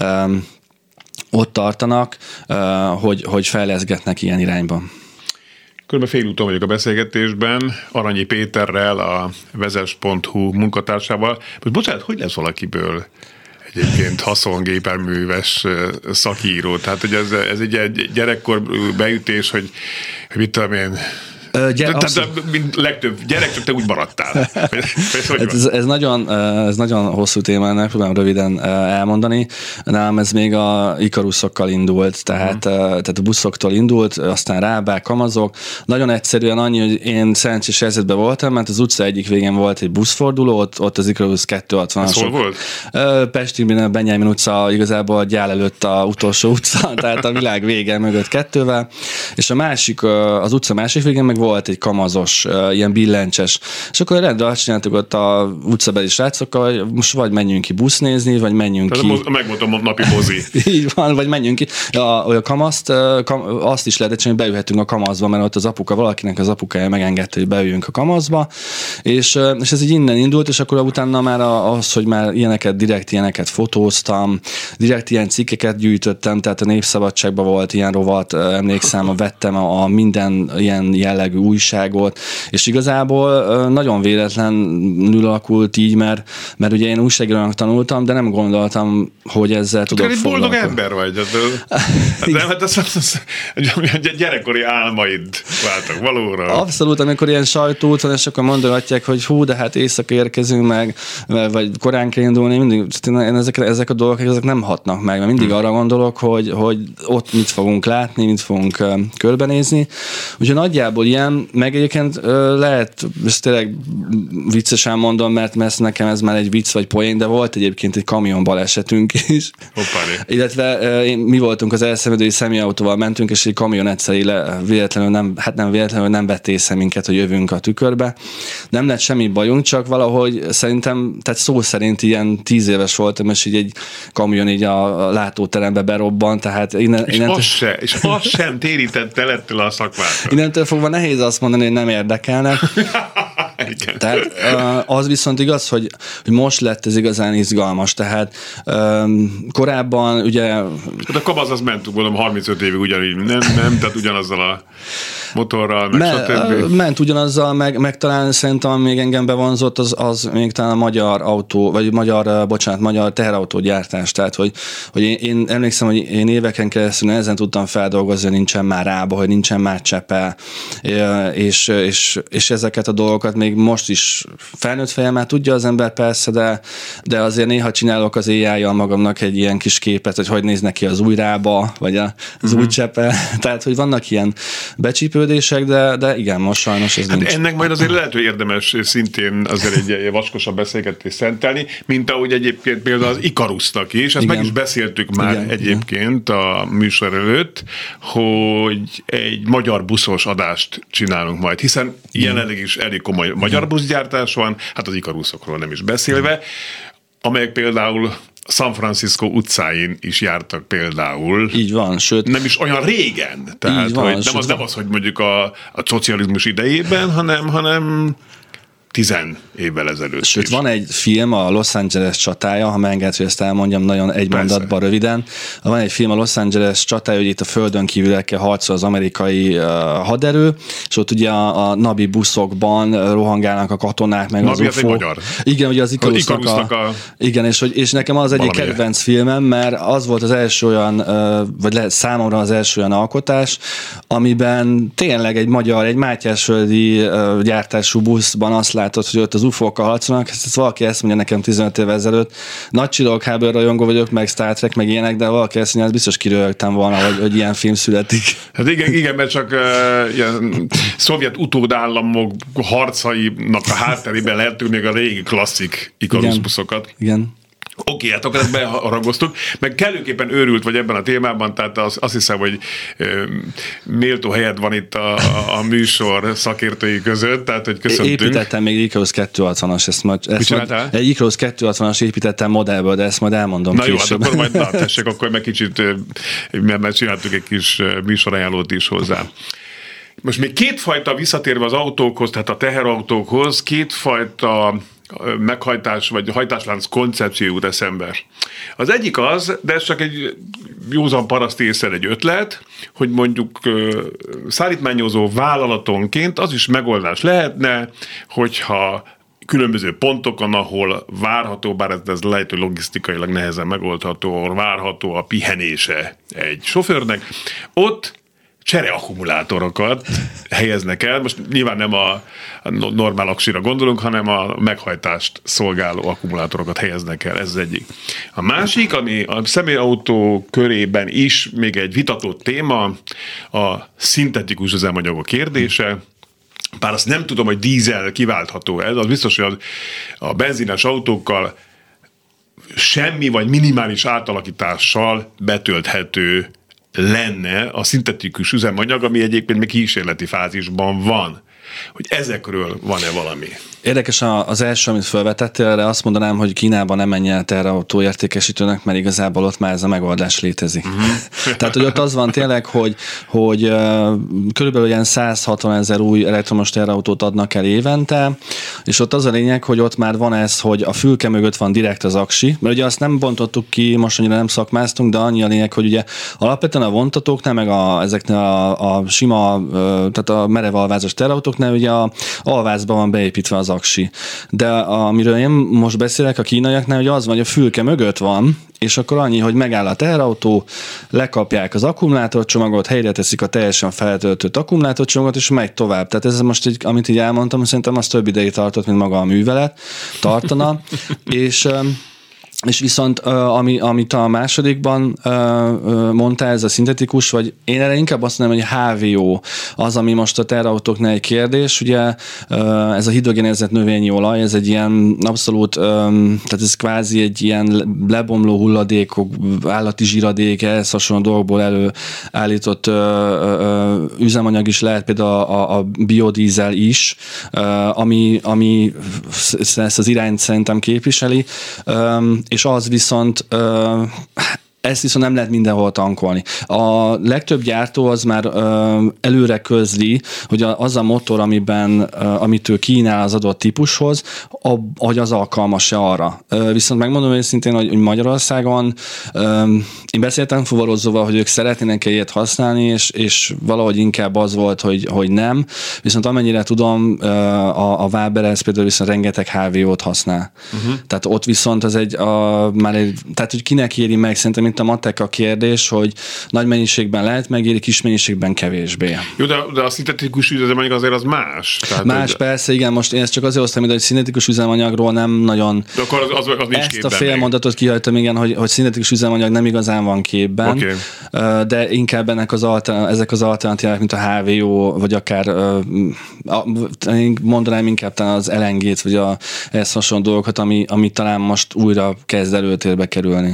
ott tartanak, hogy fejleszgetnek ilyen irányban. Körülbelül fél úton vagyok a beszélgetésben, Aranyi Péterrel, a vezes.hu munkatársával. Most bocsánat, hogy lesz valakiből egyébként haszongépjárműves szakíró. Tehát, hogy ez egy gyerekkor beütés, hogy mit tudom én, mint legtöbb gyerek, csak te úgy maradtál. Ez nagyon hosszú téma, ennek próbálom röviden elmondani. Nálam ez még a Ikaruszokkal indult, tehát a buszoktól indult, aztán rábák, kamazok. Nagyon egyszerűen annyi, hogy én szerencsés helyzetben voltam, mert az utca egyik végén volt egy buszforduló, ott az Ikarus 260-asok. Hol volt? Pestin, a Benyámin utca, igazából a gyál előtt a utolsó utca, tehát a világ vége mögött kettővel. És a másik, az utca másik végén meg volt egy kamazos, ilyen billencses. És akkor rendben azt csináltuk ott a utcabeli srácokkal, hogy most vagy menjünk ki busz nézni, vagy menjünk ki. Megmondom, a napi mozi. Így van, vagy menjünk ki. A kamaszt, azt is lehetett csinálni, hogy beülhetünk a kamaszba, mert ott az apuka, valakinek az apukája megengedte, hogy beüljünk a kamaszba, és ez így innen indult, és akkor utána már az, hogy már direkt ilyeneket fotóztam, direkt ilyen cikkeket gyűjtöttem, tehát a Népszabadságban volt ilyen rovat, emlékszem, vettem a minden ilyen jellegű újságot, és igazából nagyon véletlenül alakult így, mert ugye én újságírónak tanultam, de nem gondoltam, hogy ezzel tudok foglalkozni. Boldog ember vagy. A gyerekkori álmaid váltak valóra. Abszolút, amikor ilyen sajtóút van, és akkor mondogatják, hogy hú, de hát éjszaka érkezünk meg, vagy korán kell indulni, mindig, ezek a dolgok ezek nem hatnak meg, mert mindig arra gondolok, hogy ott mit fogunk látni, mit fogunk körbenézni. Úgyhogy nagyjából ilyen, meg egyébként lehet, ezt tényleg viccesen mondom, mert nekem ez már egy vicc vagy poén, de volt egyébként egy kamion balesetünk is. Hoppáné. Illetve mi voltunk az elszenvedői személyautóval mentünk, és egy kamion egyszer véletlenül nem vett észre minket, hogy jövünk a tükörbe. Nem lett semmi bajunk, csak valahogy szerintem, tehát szó szerint ilyen 10 éves voltam, és így egy kamion így a látóterembe berobbant, tehát és az sem térítette lettől a szakmát. Innentől fogva nehéz azt mondani, hogy nem érdekelnek. Tehát az viszont igaz, hogy most lett ez igazán izgalmas, tehát korábban ugye... Hát a kamaz az ment, mondom, 35 évig ugyanígy, nem, tehát ugyanazzal a motorral, meg stb. Ment ugyanazzal, meg talán szerintem még engem bevonzott, az még talán a magyar autó, vagy magyar teherautógyártás, tehát hogy én emlékszem, hogy én éveken keresztül nehezen tudtam feldolgozni, hogy nincsen már rába, hogy nincsen már csepe, és ezeket a dolgokat még most is felnőtt fejemmel tudja az ember persze, de azért néha csinálok az AI-jal magamnak egy ilyen kis képet, hogy néznek ki az új rába, vagy az új csepe, tehát hogy vannak ilyen becsípődések, de igen, most sajnos ez nincs. Ennek majd azért lehet, hogy érdemes szintén azért egy vaskosabb beszélgetést szentelni, mint ahogy egyébként például az Ikarusnak is, ezt meg is beszéltük már egyébként a műsor előtt, hogy egy magyar buszos adást csinálunk majd, hiszen jelenleg is elég komoly magyar buszgyártás van, hát az Ikaruszokról nem is beszélve, amelyek például San Francisco utcáin is jártak például. Így van, sőt... Nem is olyan régen. Tehát, van, hogy nem az, hogy mondjuk a szocializmus idejében, hanem 10 évvel ezelőtt. Sőt, van egy film, a Los Angeles csatája, ha megengedhet, hogy ezt elmondjam nagyon egy mondatban röviden. Van egy film, a Los Angeles csatája, hogy itt a földön kívülekkel harcol az amerikai haderő, és ott ugye a Nabi buszokban rohangálnak a katonák, meg Nabi az UFO. Nabi magyar. Igen, ugye az Ikarusnak Igen, és nekem az egyik kedvenc filmem, mert az volt az első olyan, vagy számomra az első olyan alkotás, amiben tényleg egy mátyásföldi gyártású buszban azt látod, hogy ott az UFO-kkal harcolnak, ezt valaki ezt mondja nekem 15 évvel ezelőtt. Nagy csillagháború rajongó vagyok, meg Star Trek, meg ilyenek, de valaki ezt mondja, hát biztos kiröhögtem volna, hogy ilyen film születik. Hát igen, mert csak ilyen szovjet utódállamok harcainak a hátterében lehet tudni a régi klasszik Ikarus buszokat. Igen. Oké, hát akkor ezt beharangoztuk, meg kellőképpen őrült vagy ebben a témában, tehát azt hiszem, hogy méltó helyed van itt a műsor szakértői között, tehát hogy köszöntünk. Építettem még Ikarus 260-as, egy Ikarus 260-as építettem modellből, de ezt majd elmondom később. Jó, hát akkor majd tessék, akkor meg kicsit, mert csináltuk egy kis műsorajánlót is hozzá. Most még kétfajta visszatérve az autókhoz, tehát a teherautókhoz, kétfajta meghajtás vagy hajtáslánc koncepció jut eszembe. Az egyik az, de ez csak egy józan paraszti észre egy ötlet, hogy mondjuk szállítmányozó vállalatonként az is megoldás lehetne, hogyha különböző pontokon, ahol várható, bár ez lehet, hogy logisztikailag nehezen megoldható, ahol várható a pihenése egy sofőrnek, ott csereakkumulátorokat helyeznek el. Most nyilván nem a normál aksira gondolunk, hanem a meghajtást szolgáló akkumulátorokat helyeznek el. Ez az egyik. A másik, ami a személyautó körében is még egy vitatott téma, a szintetikus üzemanyagok kérdése. Bár azt nem tudom, hogy dízel kiváltható ez, az biztos, hogy a benzines autókkal semmi vagy minimális átalakítással betölthető lenne a szintetikus üzemanyag, ami egyébként még kísérleti fázisban van. Hogy ezekről van-e valami? Érdekes az első, amit felvetettél, erre azt mondanám, hogy Kínában nem menj el terrautó értékesítőnek, mert igazából ott már ez a megoldás létezik. Tehát, hogy ott az van tényleg, hogy körülbelül ilyen 160 000 új elektromos terrautót adnak el évente, és ott az a lényeg, hogy ott már van ez, hogy a fülke mögött van direkt az aksi, mert ugye azt nem bontottuk ki, most annyira nem szakmáztunk, de annyi a lényeg, hogy ugye alapvetően a vontatóknál, meg ezeknél a sima, tehát a merev alvázas terrautóknál ugye a alvázban van beépítve az aksi. De amiről én most beszélek a kínaiaknál, hogy az van, hogy a fülke mögött van, és akkor annyi, hogy megáll a teherautó, lekapják az akkumulátorcsomagot, helyre teszik a teljesen feltöltött akkumulátorcsomagot, és megy tovább. Tehát ez most, amit így elmondtam, szerintem az több ideig tartott, mint maga a művelet tartana. És viszont, amit a másodikban mondtál, ez a szintetikus, vagy én erre inkább azt mondom, hogy HVO az, ami most a terautóknál egy kérdés. Ugye ez a hidrogénezett növényi olaj, ez egy ilyen abszolút, tehát ez kvázi egy ilyen lebomló hulladékok, állati zsíradék, ehhez hasonló dolgokból előállított üzemanyag is lehet, például a biodízel is, ami ezt az irányt szerintem képviseli, és az viszont ezt viszont nem lehet mindenhol tankolni. A legtöbb gyártó az már előre közli, hogy az a motor, amit ő kínál az adott típushoz, hogy az alkalmas-e arra. Viszont megmondom őszintén, hogy Magyarországon én beszéltem fuvarozóval, hogy ők szeretnének ilyet használni, és valahogy inkább az volt, hogy nem. Viszont amennyire tudom, a Waberers például viszont rengeteg HVO-t használ. Tehát ott viszont az tehát hogy kinek éri meg, szerintem mint a matek a kérdés, hogy nagy mennyiségben lehet megéri, kis mennyiségben kevésbé. Jó, de a szintetikus üzemanyag azért az más. Tehát, más, persze, igen, most én ezt csak azért hoztam ide, hogy szintetikus üzemanyagról nem nagyon... De akkor az nincs ezt a fél mondatot kihagytam, igen, hogy szintetikus üzemanyag nem igazán van képben, okay. De inkább ezek az alternatívák, mint a HVO, vagy akár én mondanám inkább talán az LNG-t, vagy ehhez hasonló dolgokat, ami talán most újra kezd előtérbe kerülni.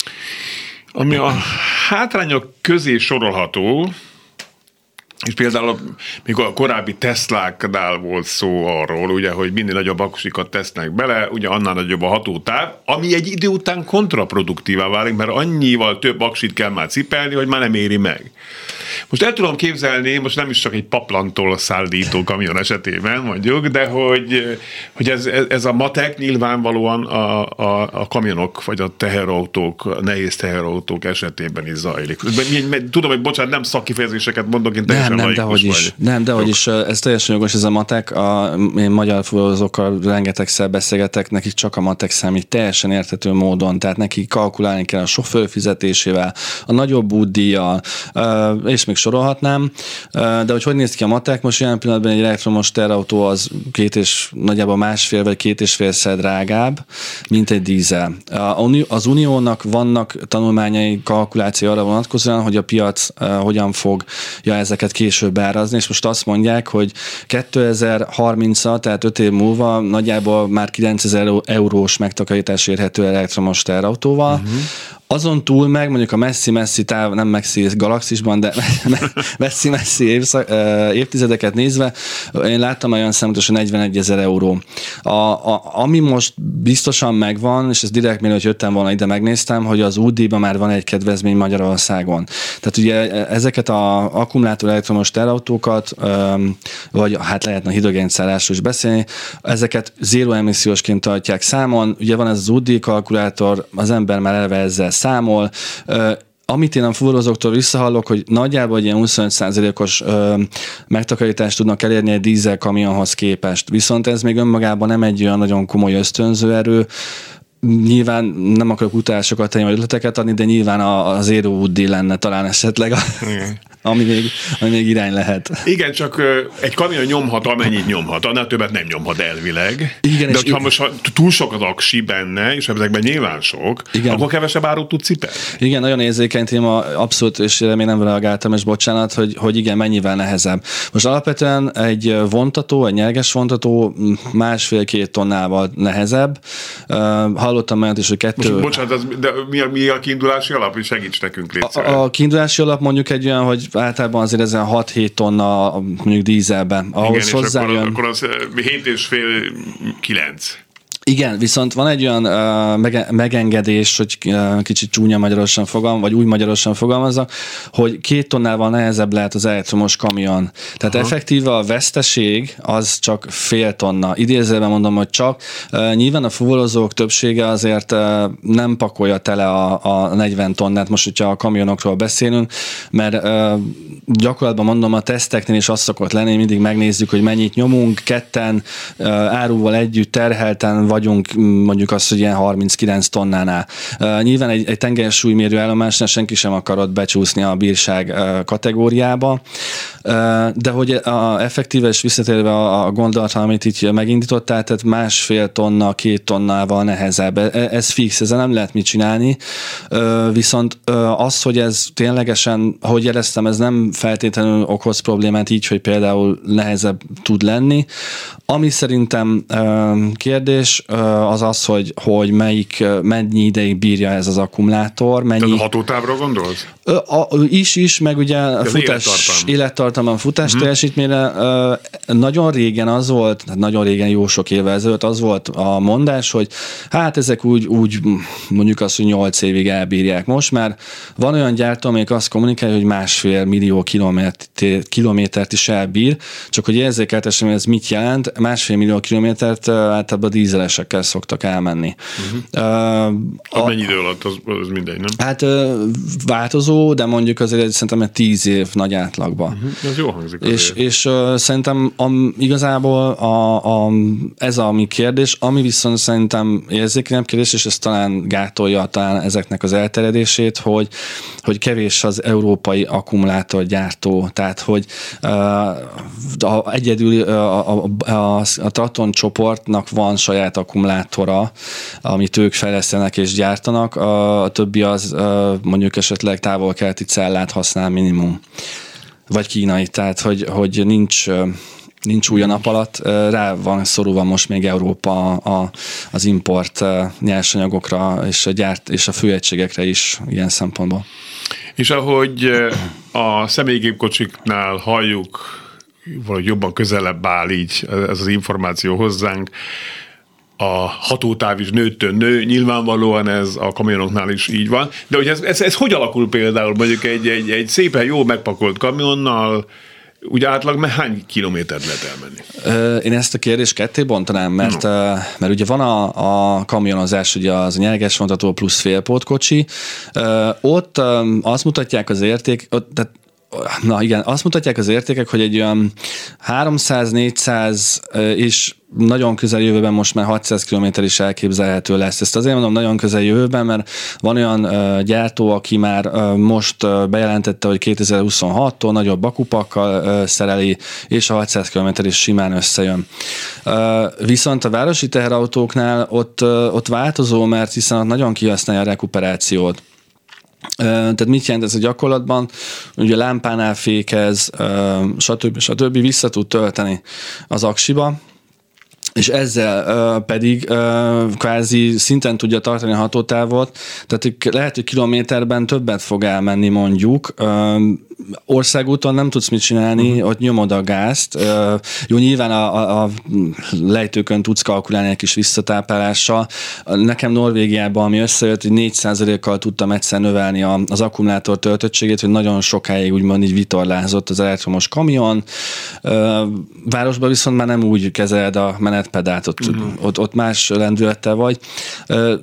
Ami a hátrányok közé sorolható, és például mikor a korábbi Tesláknál volt szó arról, ugye, hogy minél nagyobb akusikat tesznek bele, ugye annál nagyobb a hatótáv, ami egy idő után kontraproduktívá válik, mert annyival több aksit kell már cipelni, hogy már nem éri meg. Most el tudom képzelni, most nem is csak egy paplantól szállító kamion esetében mondjuk, de hogy ez a matek nyilvánvalóan a kamionok, vagy a teherautók, a nehéz teherautók esetében is zajlik. Tudom, hogy bocsánat, nem szakkifejezéseket mondok, én teljesen laikus vagy. Dehogy is, ez teljesen jogos, ez a matek. Én magyar fuvarozókkal rengetegszer beszélgetek, nekik csak a matek számít teljesen érthető módon, tehát neki kalkulálni kell a sofőr fizetésével, a nagyobb útdíjjal, és még sorolhatnám, de hogy néz ki a matek, most jelen pillanatban egy elektromos terautó az nagyjából 1,5 vagy 2,5-szer drágább, mint egy dízel. Az Uniónak vannak tanulmányai, kalkuláció arra vonatkozóan, hogy a piac hogyan fogja ezeket később árazni, és most azt mondják, hogy 2030-ra, tehát 5 év múlva nagyjából már 9000 eurós megtakarítás érhető elektromos terautóval. Azon túl meg mondjuk a messzi táv, nem messzi galaxisban, de messzi évtizedeket nézve, én láttam olyan számot, hogy 41 000 euró. Ami most biztosan megvan, és ez direkt még, hogy jöttem volna ide, megnéztem, hogy az útdíjban már van egy kedvezmény Magyarországon. Tehát ugye ezeket az akkumulátor elektromos terautókat, vagy hát lehetne a hidrogénszállásról is beszélni, ezeket zéró emissziósként tartják számon. Ugye van ez az útdíj kalkulátor, az ember már eleve ezzel számol. amit én a fuvarozóktól visszahallok, hogy nagyjából egy ilyen 25%-os megtakarítást tudnak elérni egy dízel kamionhoz képest. Viszont ez még önmagában nem egy olyan nagyon komoly ösztönző erő. Nyilván nem akarok utalásokat tenni, vagy ötleteket adni, de nyilván az Zero Woody lenne talán esetleg, ami még irány lehet. Igen, csak egy kamion nyomhat, amennyit nyomhat, annál többet nem nyomhat elvileg. Igen, de hogyha most túl sok az aksi benne, és ezekben nyilván sok, igen, akkor kevesebb árut tud cipelni. Igen, nagyon érzékeny téma, abszolút, és még nem reagáltam, és bocsánat, hogy igen, mennyivel nehezebb. Most alapvetően egy vontató, egy nyerges vontató 1,5-2 tonnával nehezebb. Hallottam olyat is, hogy 2... Bocsánat, de mi a kiindulási alap? Segíts nekünk, légy szíves. A kiindulási alap mondjuk egy olyan, hogy általában azért ezen 6-7 tonna mondjuk dízelben. Ahhoz igen, és akkor az 7,5-9. Igen, viszont van egy olyan megengedés, hogy kicsit csúnya magyarosan fogalmaz, vagy úgy magyarosan fogalmazza, hogy 2 tonnával nehezebb lehet az elektromos kamion. Tehát effektíve a veszteség az csak fél tonna. Idézőben mondom, hogy csak. Nyilván a fuvarozók többsége azért nem pakolja tele a 40 tonnát, most, hogyha a kamionokról beszélünk, mert gyakorlatban mondom, a teszteknél is az szokott lenni, mindig megnézzük, hogy mennyit nyomunk, ketten áruval együtt terhelten vagyunk, mondjuk azt, hogy ilyen 39 tonnánál. Nyilván egy tengersúlymérő állomásnál senki sem akarod becsúszni a bírság kategóriába, de hogy effektíve és visszatérve a gondolatra, amit így megindítottál, tehát 1,5 tonna, 2 tonnával nehezebb. Ez fix, ezzel nem lehet mit csinálni, viszont az, hogy ez ténylegesen, ahogy jeleztem, ez nem feltétlenül okoz problémát így, hogy például nehezebb tud lenni. Ami szerintem kérdés, az az, hogy mennyi ideig bírja ez az akkumulátor. Tehát hatótávra gondolsz? Is, meg ugye a élettartam, futás teljesítményre nagyon régen az volt, nagyon régen, jó sok évvel ezelőtt az volt a mondás, hogy hát ezek úgy mondjuk azt, hogy 8 évig elbírják. Most már van olyan gyártó, amelyik azt kommunikálja, hogy 1,5 millió kilométert is elbír, csak hogy érzékeltessem, hogy ez mit jelent, 1,5 millió kilométert általában dízelesekkel szoktak elmenni. Mennyi idő alatt az mindegy, nem? Hát változó, de mondjuk azért szerintem 10 év nagy átlagban. Ez jó hangzik. És szerintem igazából ez a mi kérdés, ami viszont szerintem érzékenyebb kérdés, és ez talán gátolja talán ezeknek az elterjedését, hogy kevés az európai akkumulátorgyártó, tehát hogy egyedül a Traton csoportnak van saját akkumulátora, amit ők fejlesztenek és gyártanak, a többi az mondjuk esetleg távol-keleti cellát használ minimum, vagy kínai, tehát hogy nincs új a nap alatt, rá van szorulva most még Európa az import nyersanyagokra és a főegységekre is ilyen szempontból. És ahogy a személygépkocsiknál halljuk, valahogy jobban közelebb áll így ez az információ hozzánk, a hatótáv is nőttől nő, nyilvánvalóan ez a kamionoknál is így van, de hogy ez hogy alakul például mondjuk egy szépen jó megpakolt kamionnal, ugye átlag hány kilométert lehet elmenni? Én ezt a kérdést ketté bontanám, mert ugye van a kamionozás, ugye az a nyerges vontató plusz félpótkocsi, ott azt mutatják az érték, azt mutatják az értékek, hogy egy olyan 300-400 és nagyon közeljövőben most már 600 km is elképzelhető lesz. Ezt azért mondom nagyon közeljövőben, mert van olyan gyártó, aki már most bejelentette, hogy 2026-tól nagyobb akupakkal szereli, és a 600 km is simán összejön. Viszont a városi teherautóknál ott változó, mert hiszen ott nagyon kihasználja a rekuperációt. Tehát mit jelent ez a gyakorlatban? Ugye lámpánál fékez, stb. Vissza tud tölteni az aksiba, és ezzel pedig kvázi szinten tudja tartani a hatótávot, tehát lehet, hogy kilométerben többet fog elmenni mondjuk. Országúton nem tudsz mit csinálni, ott nyomod a gázt. Jó, nyilván a lejtőkön tudsz kalkulálni egy kis visszatáplálással. Nekem Norvégiában, ami összejött, hogy 4%-kal tudtam egyszer növelni az akkumulátor töltöttségét, hogy nagyon sokáig úgymond így vitorlázott az elektromos kamion. Városban viszont már nem úgy kezeled a menetpedált, ott más lendülettel vagy.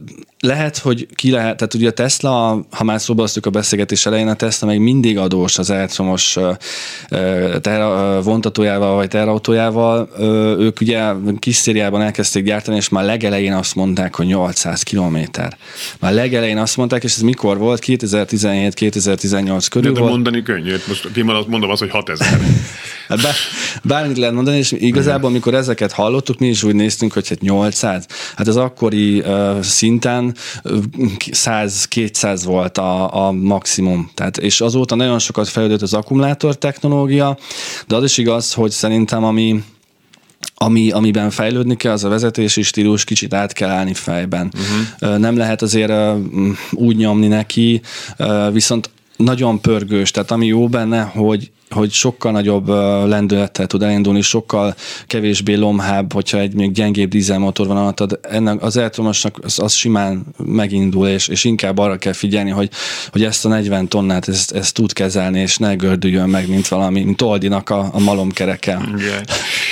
lehet, hogy tehát ugye a Tesla, ha már szóba hoztuk a beszélgetés elején, a Tesla még mindig adós az elektromos vontatójával vagy teherautójával. Ők ugye kis szériában elkezdték gyártani, és már legelején azt mondták, hogy 800 kilométer. Már legelején azt mondták, és ez mikor volt? 2017-2018 körül de volt. mondani könnyű. Most mondom azt, hogy 6000. Hát bármit lehet mondani, és igazából, amikor ezeket hallottuk, mi is úgy néztünk, hogy 800. Hát az akkori szinten 100-200 volt a maximum. Tehát, és azóta nagyon sokat fejlődött az akkumulátor technológia, de az is igaz, hogy szerintem amiben fejlődni kell, az a vezetési stílus, kicsit át kell állni fejben. Nem lehet azért úgy nyomni neki, viszont nagyon pörgős, tehát ami jó benne, hogy sokkal nagyobb lendülettel tud elindulni, sokkal kevésbé lomhább, hogyha egy még gyengébb dízelmotor van alatt, ennek az elektromosnak az simán megindul, és inkább arra kell figyelni, hogy ezt a 40 tonnát ezt tud kezelni, és ne gördüljön meg, mint Oldinak a malomkereke. Igen.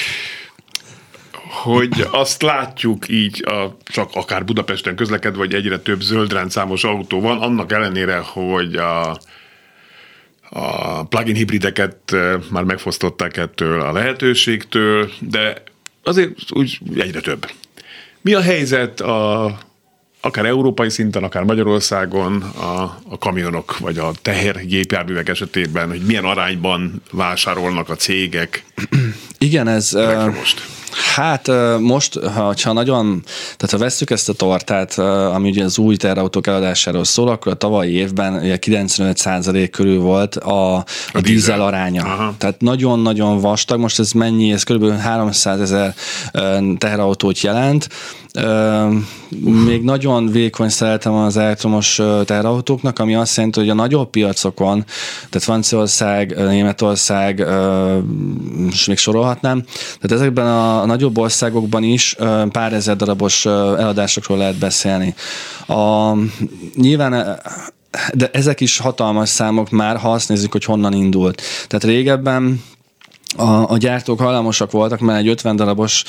Hogy azt látjuk így, csak akár Budapesten közlekedve, vagy egyre több zöldráncszámos autó van, annak ellenére, hogy a plug-in hibrideket már megfosztották ettől a lehetőségtől, de azért úgy egyre több. Mi a helyzet akár európai szinten, akár Magyarországon a kamionok vagy a tehergépjárművek esetében, hogy milyen arányban vásárolnak a cégek? Igen, ez... elektromost? Hát most, ha nagyon, tehát ha vesszük ezt a tortát, ami ugye az új teherautók eladásáról szól, akkor a tavalyi évben ugye 95% körül volt a dízel aránya. Aha. Tehát nagyon-nagyon vastag, most ez mennyi? Ez kb. 300 000 teherautót jelent. Még nagyon vékony szeretem az elektromos teherautóknak, ami azt jelenti, hogy a nagyobb piacokon, tehát Franciaország, Németország, és még sorolhatnám, tehát ezekben a nagyobb országokban is pár ezer darabos eladásokról lehet beszélni. Nyilván de ezek is hatalmas számok már, ha azt nézzük, hogy honnan indult. Tehát régebben a gyártók hajlamosak voltak már egy 50 darabos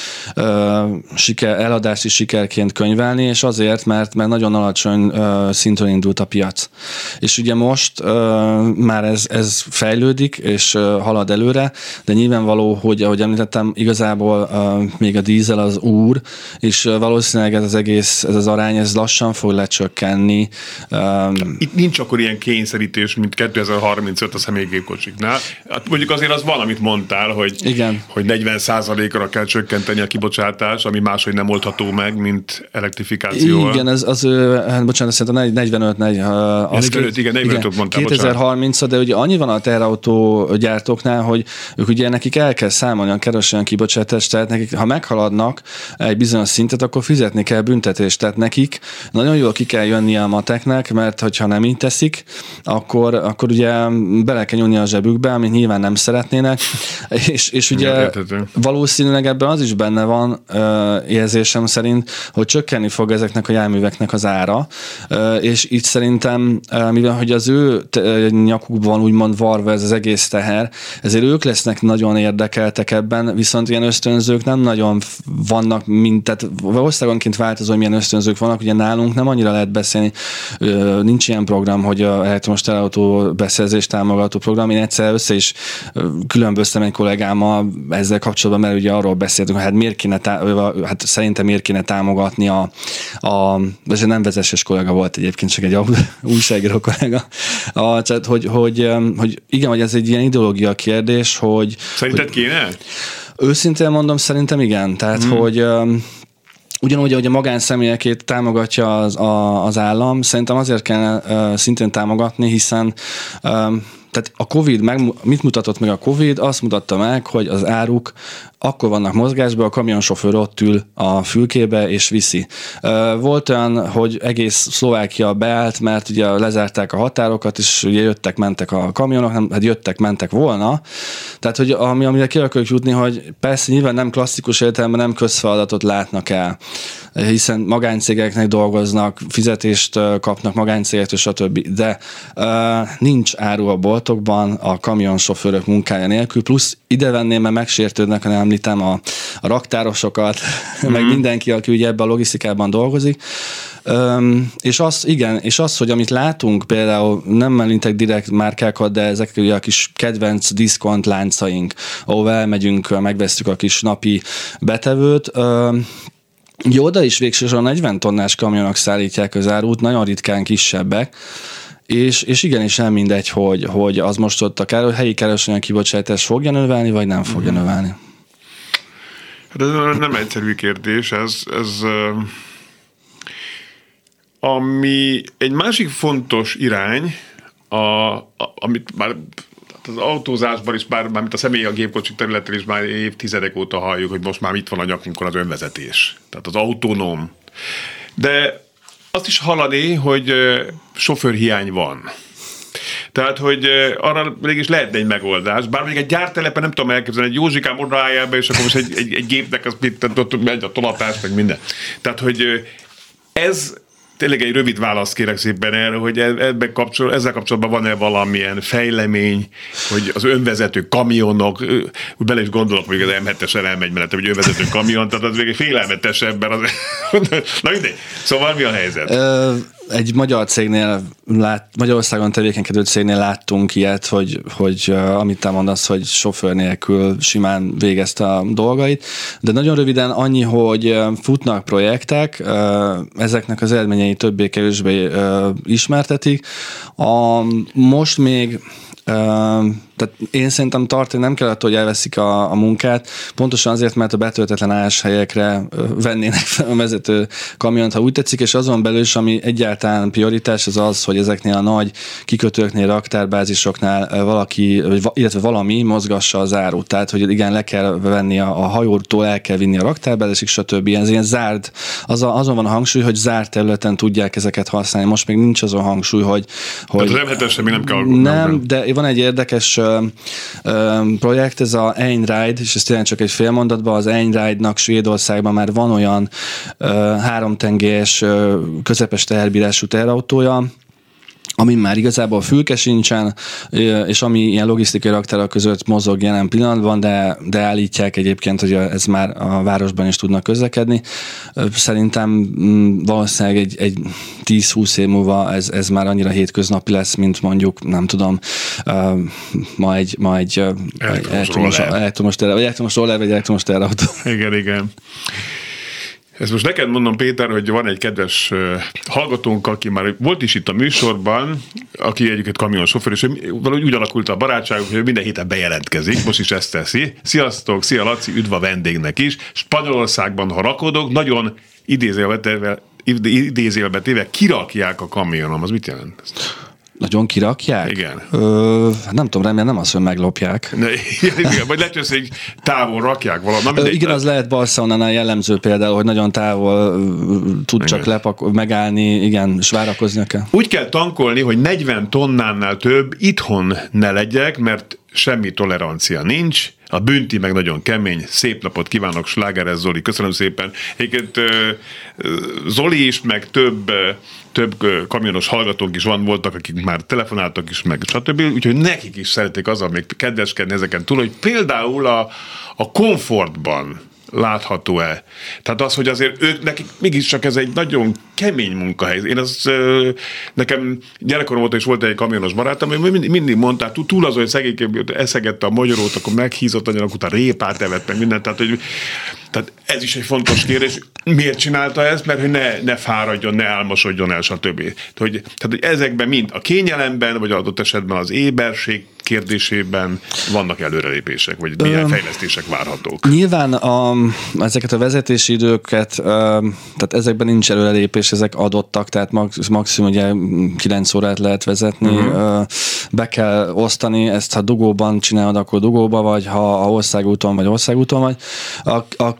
eladási sikerként könyvelni, és azért, mert nagyon alacsony szintről indult a piac. És ugye most már ez fejlődik, és halad előre, de nyilvánvaló, hogy ahogy említettem, igazából még a dízel az úr, és valószínűleg ez az arány, ez lassan fog lecsökkenni. Itt nincs akkor ilyen kényszerítés, mint 2035 a személygépkocsiknál. Hát mondjuk azért az valamit mondta, hogy 40%-ra kell csökkenteni a kibocsátás, ami máshogy nem oldható meg, mint elektrifikációval. Igen, bocsánat, szerintem 45. Igen, 45 mondtál, 2030, de ugye annyi van a teherautó gyártóknál, hogy ők ugye nekik el kell számolni a keresően kibocsátást, tehát nekik, ha meghaladnak egy bizonyos szintet, akkor fizetni kell büntetést, tehát nekik nagyon jól ki kell jönni a mateknek, mert hogyha nem így teszik, akkor ugye bele kell nyúlni a zsebükbe, amit nyilván nem szeretnének, és ugye valószínűleg ebben az is benne van érzésem szerint, hogy csökkenni fog ezeknek a járműveknek az ára, és itt szerintem, mivel hogy az ő nyakukban úgymond varva ez az egész teher, ezért ők lesznek nagyon érdekeltek ebben, viszont ilyen ösztönzők nem nagyon vannak, tehát országonként változó, hogy milyen ösztönzők vannak, ugye nálunk nem annyira lehet beszélni, nincs ilyen program, hogy a elektromos teherautó beszerzés támogató program, én egyszer össze is különböztem egy kollégámmal ezzel kapcsolatban, mert ugye arról beszéltünk, hogy szerintem miért kéne támogatni ez nem vezetés kollega volt egyébként, csak egy újságíró kollega. Tehát, hogy igen, hogy ez egy ilyen ideológia kérdés, hogy... Szerinted kéne? Őszintén mondom, szerintem igen. Tehát, hogy ugyanúgy, ahogy a magánszemélyekét támogatja az állam, szerintem azért kell szintén támogatni, hiszen tehát a Covid, mit mutatott meg a Covid? Azt mutatta meg, hogy az áruk akkor vannak mozgásban, a kamionsofőr ott ül a fülkébe és viszi. Volt olyan, hogy egész Szlovákia beállt, mert ugye lezárták a határokat, és ugye jöttek-mentek a kamionok, hát jöttek-mentek volna. Tehát, hogy amire ki akarok jutni, hogy persze nyilván nem klasszikus értelemben nem közfeladatot látnak el. hiszen magáncégeknek dolgoznak, fizetést kapnak magáncégektől, stb. De nincs áru a boltokban a kamionsofőrök munkája nélkül, plusz ide venném, mert megsértődnek, ha nem említem a raktárosokat, meg mindenki, aki ugye ebben a logisztikában dolgozik. És az, hogy amit látunk, például nem említek direkt márkákat, de ezek ugye a kis kedvenc diszkont láncaink, ahol elmegyünk, megvesztük a kis napi betevőt, ugye oda is végsősorban 40 tonnás kamionok szállítják az árut, nagyon ritkán kisebbek, és igenis nem mindegy, hogy az most ott a helyi károsanyag kibocsátás fogja növelni, vagy nem fogja növelni. Hát ez nem egyszerű kérdés, ez ami egy másik fontos irány, amit már az autózásban is, mármint a személyi a gépkocsik területen is már évtizedek óta halljuk, hogy most már itt van a nyakunkon az önvezetés. Tehát az autonóm. De azt is hallani, hogy sofőrhiány van. Tehát, hogy arra mégis lehetne egy megoldás. Bár még egy gyártelepen nem tudom elképzelni, egy Józsikám oda álljál be, és akkor most egy gépnek az ott megy a tolatás, meg minden. Tehát, hogy ez tényleg egy rövid választ kérek szépen erre, hogy ezzel kapcsolatban van-e valamilyen fejlemény, hogy az önvezető kamionok, bele is gondolok, hogy az M7-esen elmegy mellette, hogy önvezető kamion, tehát az még egy félelmetesebben. Na mindegy. Szóval mi a helyzet? Egy magyar cégnél, Magyarországon tevékenykedő cégnél láttunk ilyet, hogy amit te mondasz, hogy sofőr nélkül simán végezte a dolgait, de nagyon röviden annyi, hogy futnak projektek, ezeknek az eredményei többé-kevésbé ismertetik. Most még tehát én szerintem tartani nem kellett, hogy elveszik a munkát, pontosan azért, mert a betöltetlen álláshelyekre vennének fel a vezető kamiont, ha úgy tetszik, és azon belül is, ami egyáltalán prioritás, az az, hogy ezeknél a nagy kikötőknél, raktárbázisoknál valaki, illetve valami mozgassa az árut. Tehát, hogy igen, le kell venni a hajótól, el kell vinni a raktárbázisig, stb. Ez ilyen zárt, azon van a hangsúly, hogy zárt területen tudják ezeket használni. Most még nincs azon hangsúly, hogy tehát az M7-esen még nem kell nem, de van egy érdekes projekt, ez a Einride, és ez tényleg csak egy fél mondatban, az Einride-nak Svédországban már van olyan 3 tengelyes közepes teherbírású teherautója, amin már igazából fülke sincsen, és ami ilyen logisztikai raktárak között mozog jelen pillanatban, de állítják egyébként, hogy ez már a városban is tudnak közlekedni. Szerintem valószínűleg egy 10-20 év múlva ez már annyira hétköznapi lesz, mint mondjuk, nem tudom, ma egy elektromos roller, vagy elektromos teherautó. Igen. Ezt most neked mondom, Péter, hogy van egy kedves hallgatónk, aki már volt is itt a műsorban, aki egyébként kamionsofőr, és valahogy úgy alakult a barátságunk, hogy minden héten bejelentkezik, most is ezt teszi. Sziasztok, szia Laci, üdv a vendégnek is. Spanyolországban, ha rakodok, nagyon idézélbe téve kirakják a kamionom. Az mit jelent? Nagyon kirakják? Igen. Nem tudom, remélem nem azt, hogy meglopják. Igen, vagy lehet, hogy távol rakják valamit. Igen, az lehet Barcelonánál jellemző például, hogy nagyon távol tud csak megállni, igen, és várakozni kell. Úgy kell tankolni, hogy 40 tonnánál több itthon ne legyek, mert semmi tolerancia nincs. A bünti meg nagyon kemény. Szép napot kívánok, Slágeres Zoli. Köszönöm szépen. Egyébként Zoli is, meg több kamionos hallgatónk is voltak, akik már telefonáltak is, meg stb. Úgyhogy nekik is szeretik azzal még kedveskedni ezeken túl, hogy például a komfortban látható-e. Tehát az, hogy azért nekik mégiscsak ez egy nagyon kemény munkahely. Nekem gyerekkorom óta is volt egy kamionos barátom, hogy mindig mondták, túl az, hogy szegényként eszegette a magyarót, akkor meghízott anyanak, utána répát evett, meg mindent. Tehát ez is egy fontos kérdés. Miért csinálta ezt? Mert hogy ne fáradjon, ne álmosodjon el, stb. Tehát, hogy ezekben mind a kényelemben, vagy adott esetben az éberség kérdésében vannak előrelépések, vagy milyen fejlesztések várhatók? Nyilván ezeket a vezetési időket, tehát ezekben nincs előrelépés, ezek adottak, tehát maximum ugye 9 órát lehet vezetni, be kell osztani, ezt ha dugóban csinálod, akkor dugóba vagy, ha országúton vagy.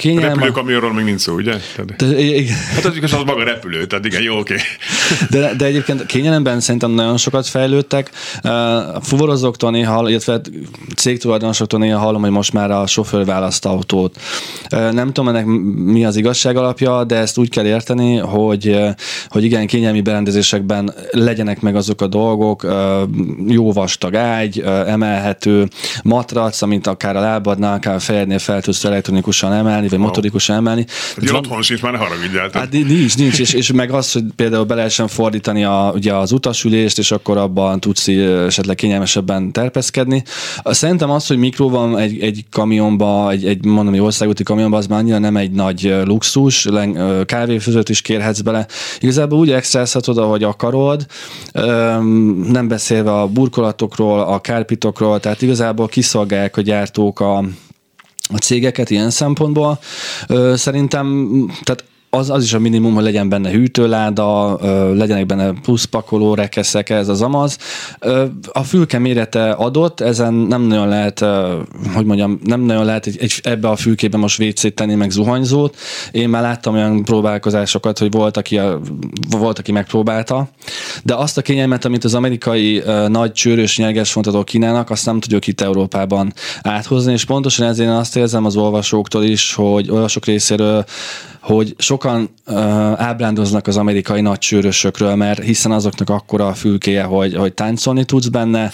kényelem... Repülőkamionról még nincs szó, ugye? Hát az maga repülő, tehát igen, jó, oké. De egyébként kényelemben szerintem nagyon sokat fejlődtek. Fuvarozóktól néha, illetve cégtulajdonosoktól néha hallom, hogy most már a sofőr választ autót. Nem tudom, ennek mi az igazság alapja, de ezt úgy kell érteni, hogy igen, kényelmi berendezésekben legyenek meg azok a dolgok, jó vastag ágy, emelhető matrac, amit akár a lábadnál, akár a fejednél fel tudsz elektronikusan emelni, vagy motorikusan emelni. Otthon sincs, már ne haragudjál. Hát nincs, és meg az, hogy például be lehessen fordítani ugye az utasülést, és akkor abban tudsz esetleg kényelmesebben terpeszkedni. Szerintem az, hogy mikró van egy kamionba, egy mondom, egy országúti kamionba, az már annyira nem egy nagy luxus, kávéfőzőt is kérhetsz bele. Igazából úgy extrázhatod, ahogy akarod, nem beszélve a burkolatokról, a kárpitokról, tehát igazából kiszolgálják a gyártók a cégeket ilyen szempontból. Szerintem, tehát az is a minimum, hogy legyen benne hűtőláda, legyenek benne plusz pakoló, rekeszek, ez az amaz. A fülke mérete adott, ezen nem nagyon lehet, nem nagyon lehet ebbe a fülkébe most WC-t tenni, meg zuhanyzót. Én már láttam olyan próbálkozásokat, hogy volt, aki megpróbálta, de azt a kényelmet, amit az amerikai nagy csőrös nyergesfontatók kínálnak, azt nem tudjuk itt Európában áthozni, és pontosan ezért én azt érzem az olvasók részéről, hogy sokan ábrándoznak az amerikai nagy csőrösökről, mert hiszen azoknak akkora a fülkéje, hogy táncolni tudsz benne,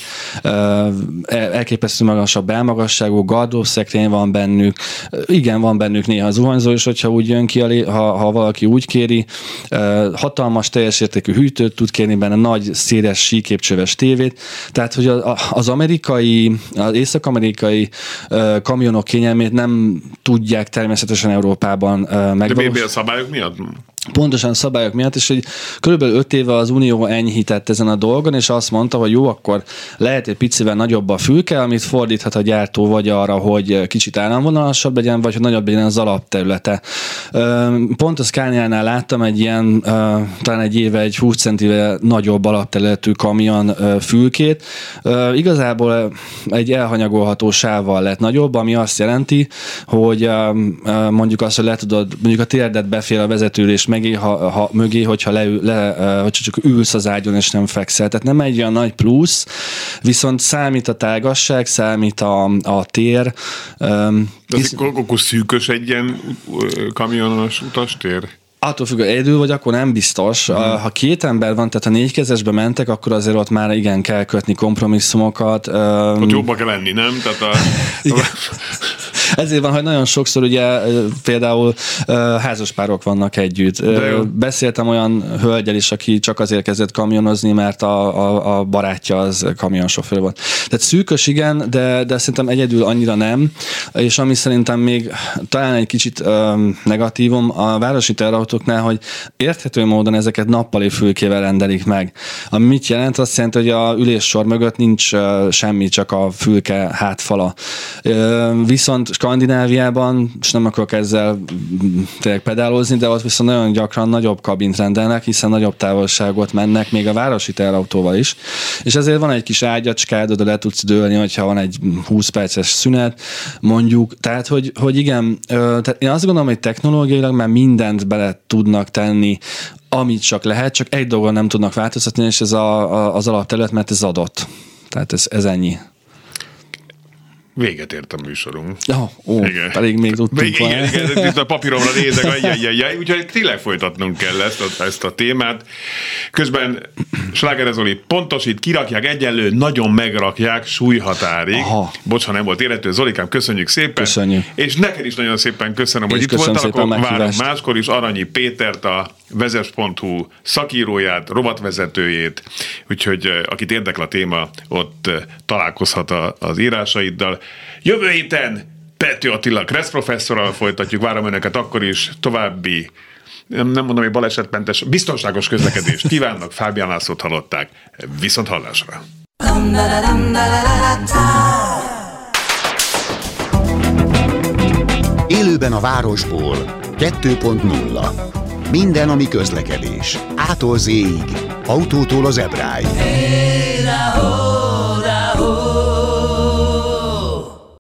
elképesztő magas a belmagasságú, gardróbszekrény van bennük, igen, van bennük néha zuhanyzó is, hogyha úgy jön ki, ha valaki úgy kéri, hatalmas, teljes értékű hűtőt tud kérni benne, nagy, széles, síképcsöves tévét, tehát, hogy az észak-amerikai kamionok kényelmét nem tudják természetesen Európában megvalósítani. De a szabályok miatt? Pontosan szabályok miatt, és hogy körülbelül 5 éve az Unió enyhített ezen a dolgon, és azt mondta, hogy jó, akkor lehet egy picivel nagyobb a fülke, amit fordíthat a gyártó vagy arra, hogy kicsit államvonalasabb legyen, vagy hogy nagyobb legyen az alapterülete. Pont a Scania-nál láttam egy ilyen, talán egy éve egy 20 centivel nagyobb alapterületű kamion fülkét. Igazából egy elhanyagolható sávval lett nagyobb, ami azt jelenti, hogy mondjuk azt, hogy le tudod, mondjuk a térdet befér a vezetőülés mögé, hogyha csak ülsz az ágyon és nem fekszel. Tehát nem egy olyan nagy plusz, viszont számít a tágasság, számít a tér. De akkor szűkös egy ilyen kamionos utastér? Attól függ, egyedül vagy, akkor nem biztos. Ha 2 ember van, tehát ha 4 kezesbe mentek, akkor azért ott már igen kell kötni kompromisszumokat. Ott jobban kell lenni, nem? Tehát ezért van, hogy nagyon sokszor ugye például házaspárok vannak együtt. Beszéltem olyan hölgyel is, aki csak azért kezdett kamionozni, mert a barátja az kamionsofőr volt. Tehát szűkös igen, de szerintem egyedül annyira nem, és ami szerintem még talán egy kicsit negatívum a városi teherautóknál, hogy érthető módon ezeket nappali fülkével rendelik meg. Ami mit jelent? Azt jelenti, hogy a üléssor mögött nincs semmi, csak a fülke hátfala. Viszont Skandináviában, és nem akarok ezzel tényleg pedálozni, de ott viszont nagyon gyakran nagyobb kabint rendelnek, hiszen nagyobb távolságot mennek, még a városi teherautóval is. És ezért van egy kis ágyacskád, oda le tudsz dőlni, hogyha van egy 20 perces szünet, mondjuk. Tehát, hogy igen, tehát én azt gondolom, hogy technológiailag már mindent bele tudnak tenni, amit csak lehet, csak egy dolgon nem tudnak változtatni, és ez az alapterület, mert ez adott. Tehát ez ennyi. Véget ért a műsorunk. Pedig még tudtunk igen, itt a papíromra nézek, úgyhogy tényleg folytatnunk kell ezt a témát. Közben Sláger Zoli pontosít, kirakják egyenlő, nagyon megrakják súlyhatárig. Bocs, ha nem volt érhető. Zolikám, köszönjük szépen. Köszönjük. És neked is nagyon szépen köszönöm, hogy itt voltál, akkor várunk máskor is Aranyi Pétert, a vezes.hu szakíróját, rovatvezetőjét, úgyhogy akit érdekel a téma, ott találkozhat az írásaiddal. Jövő héten Pető Attila Kressz professzorral folytatjuk, várom önöket akkor is, további, nem mondom, hogy balesetmentes, biztonságos közlekedést kívánnak, Fábián Lászlót hallották, viszont hallásra. Élőben a városból 2.0. Minden, ami közlekedés. A-tól Z-ig, autótól az Ebráig.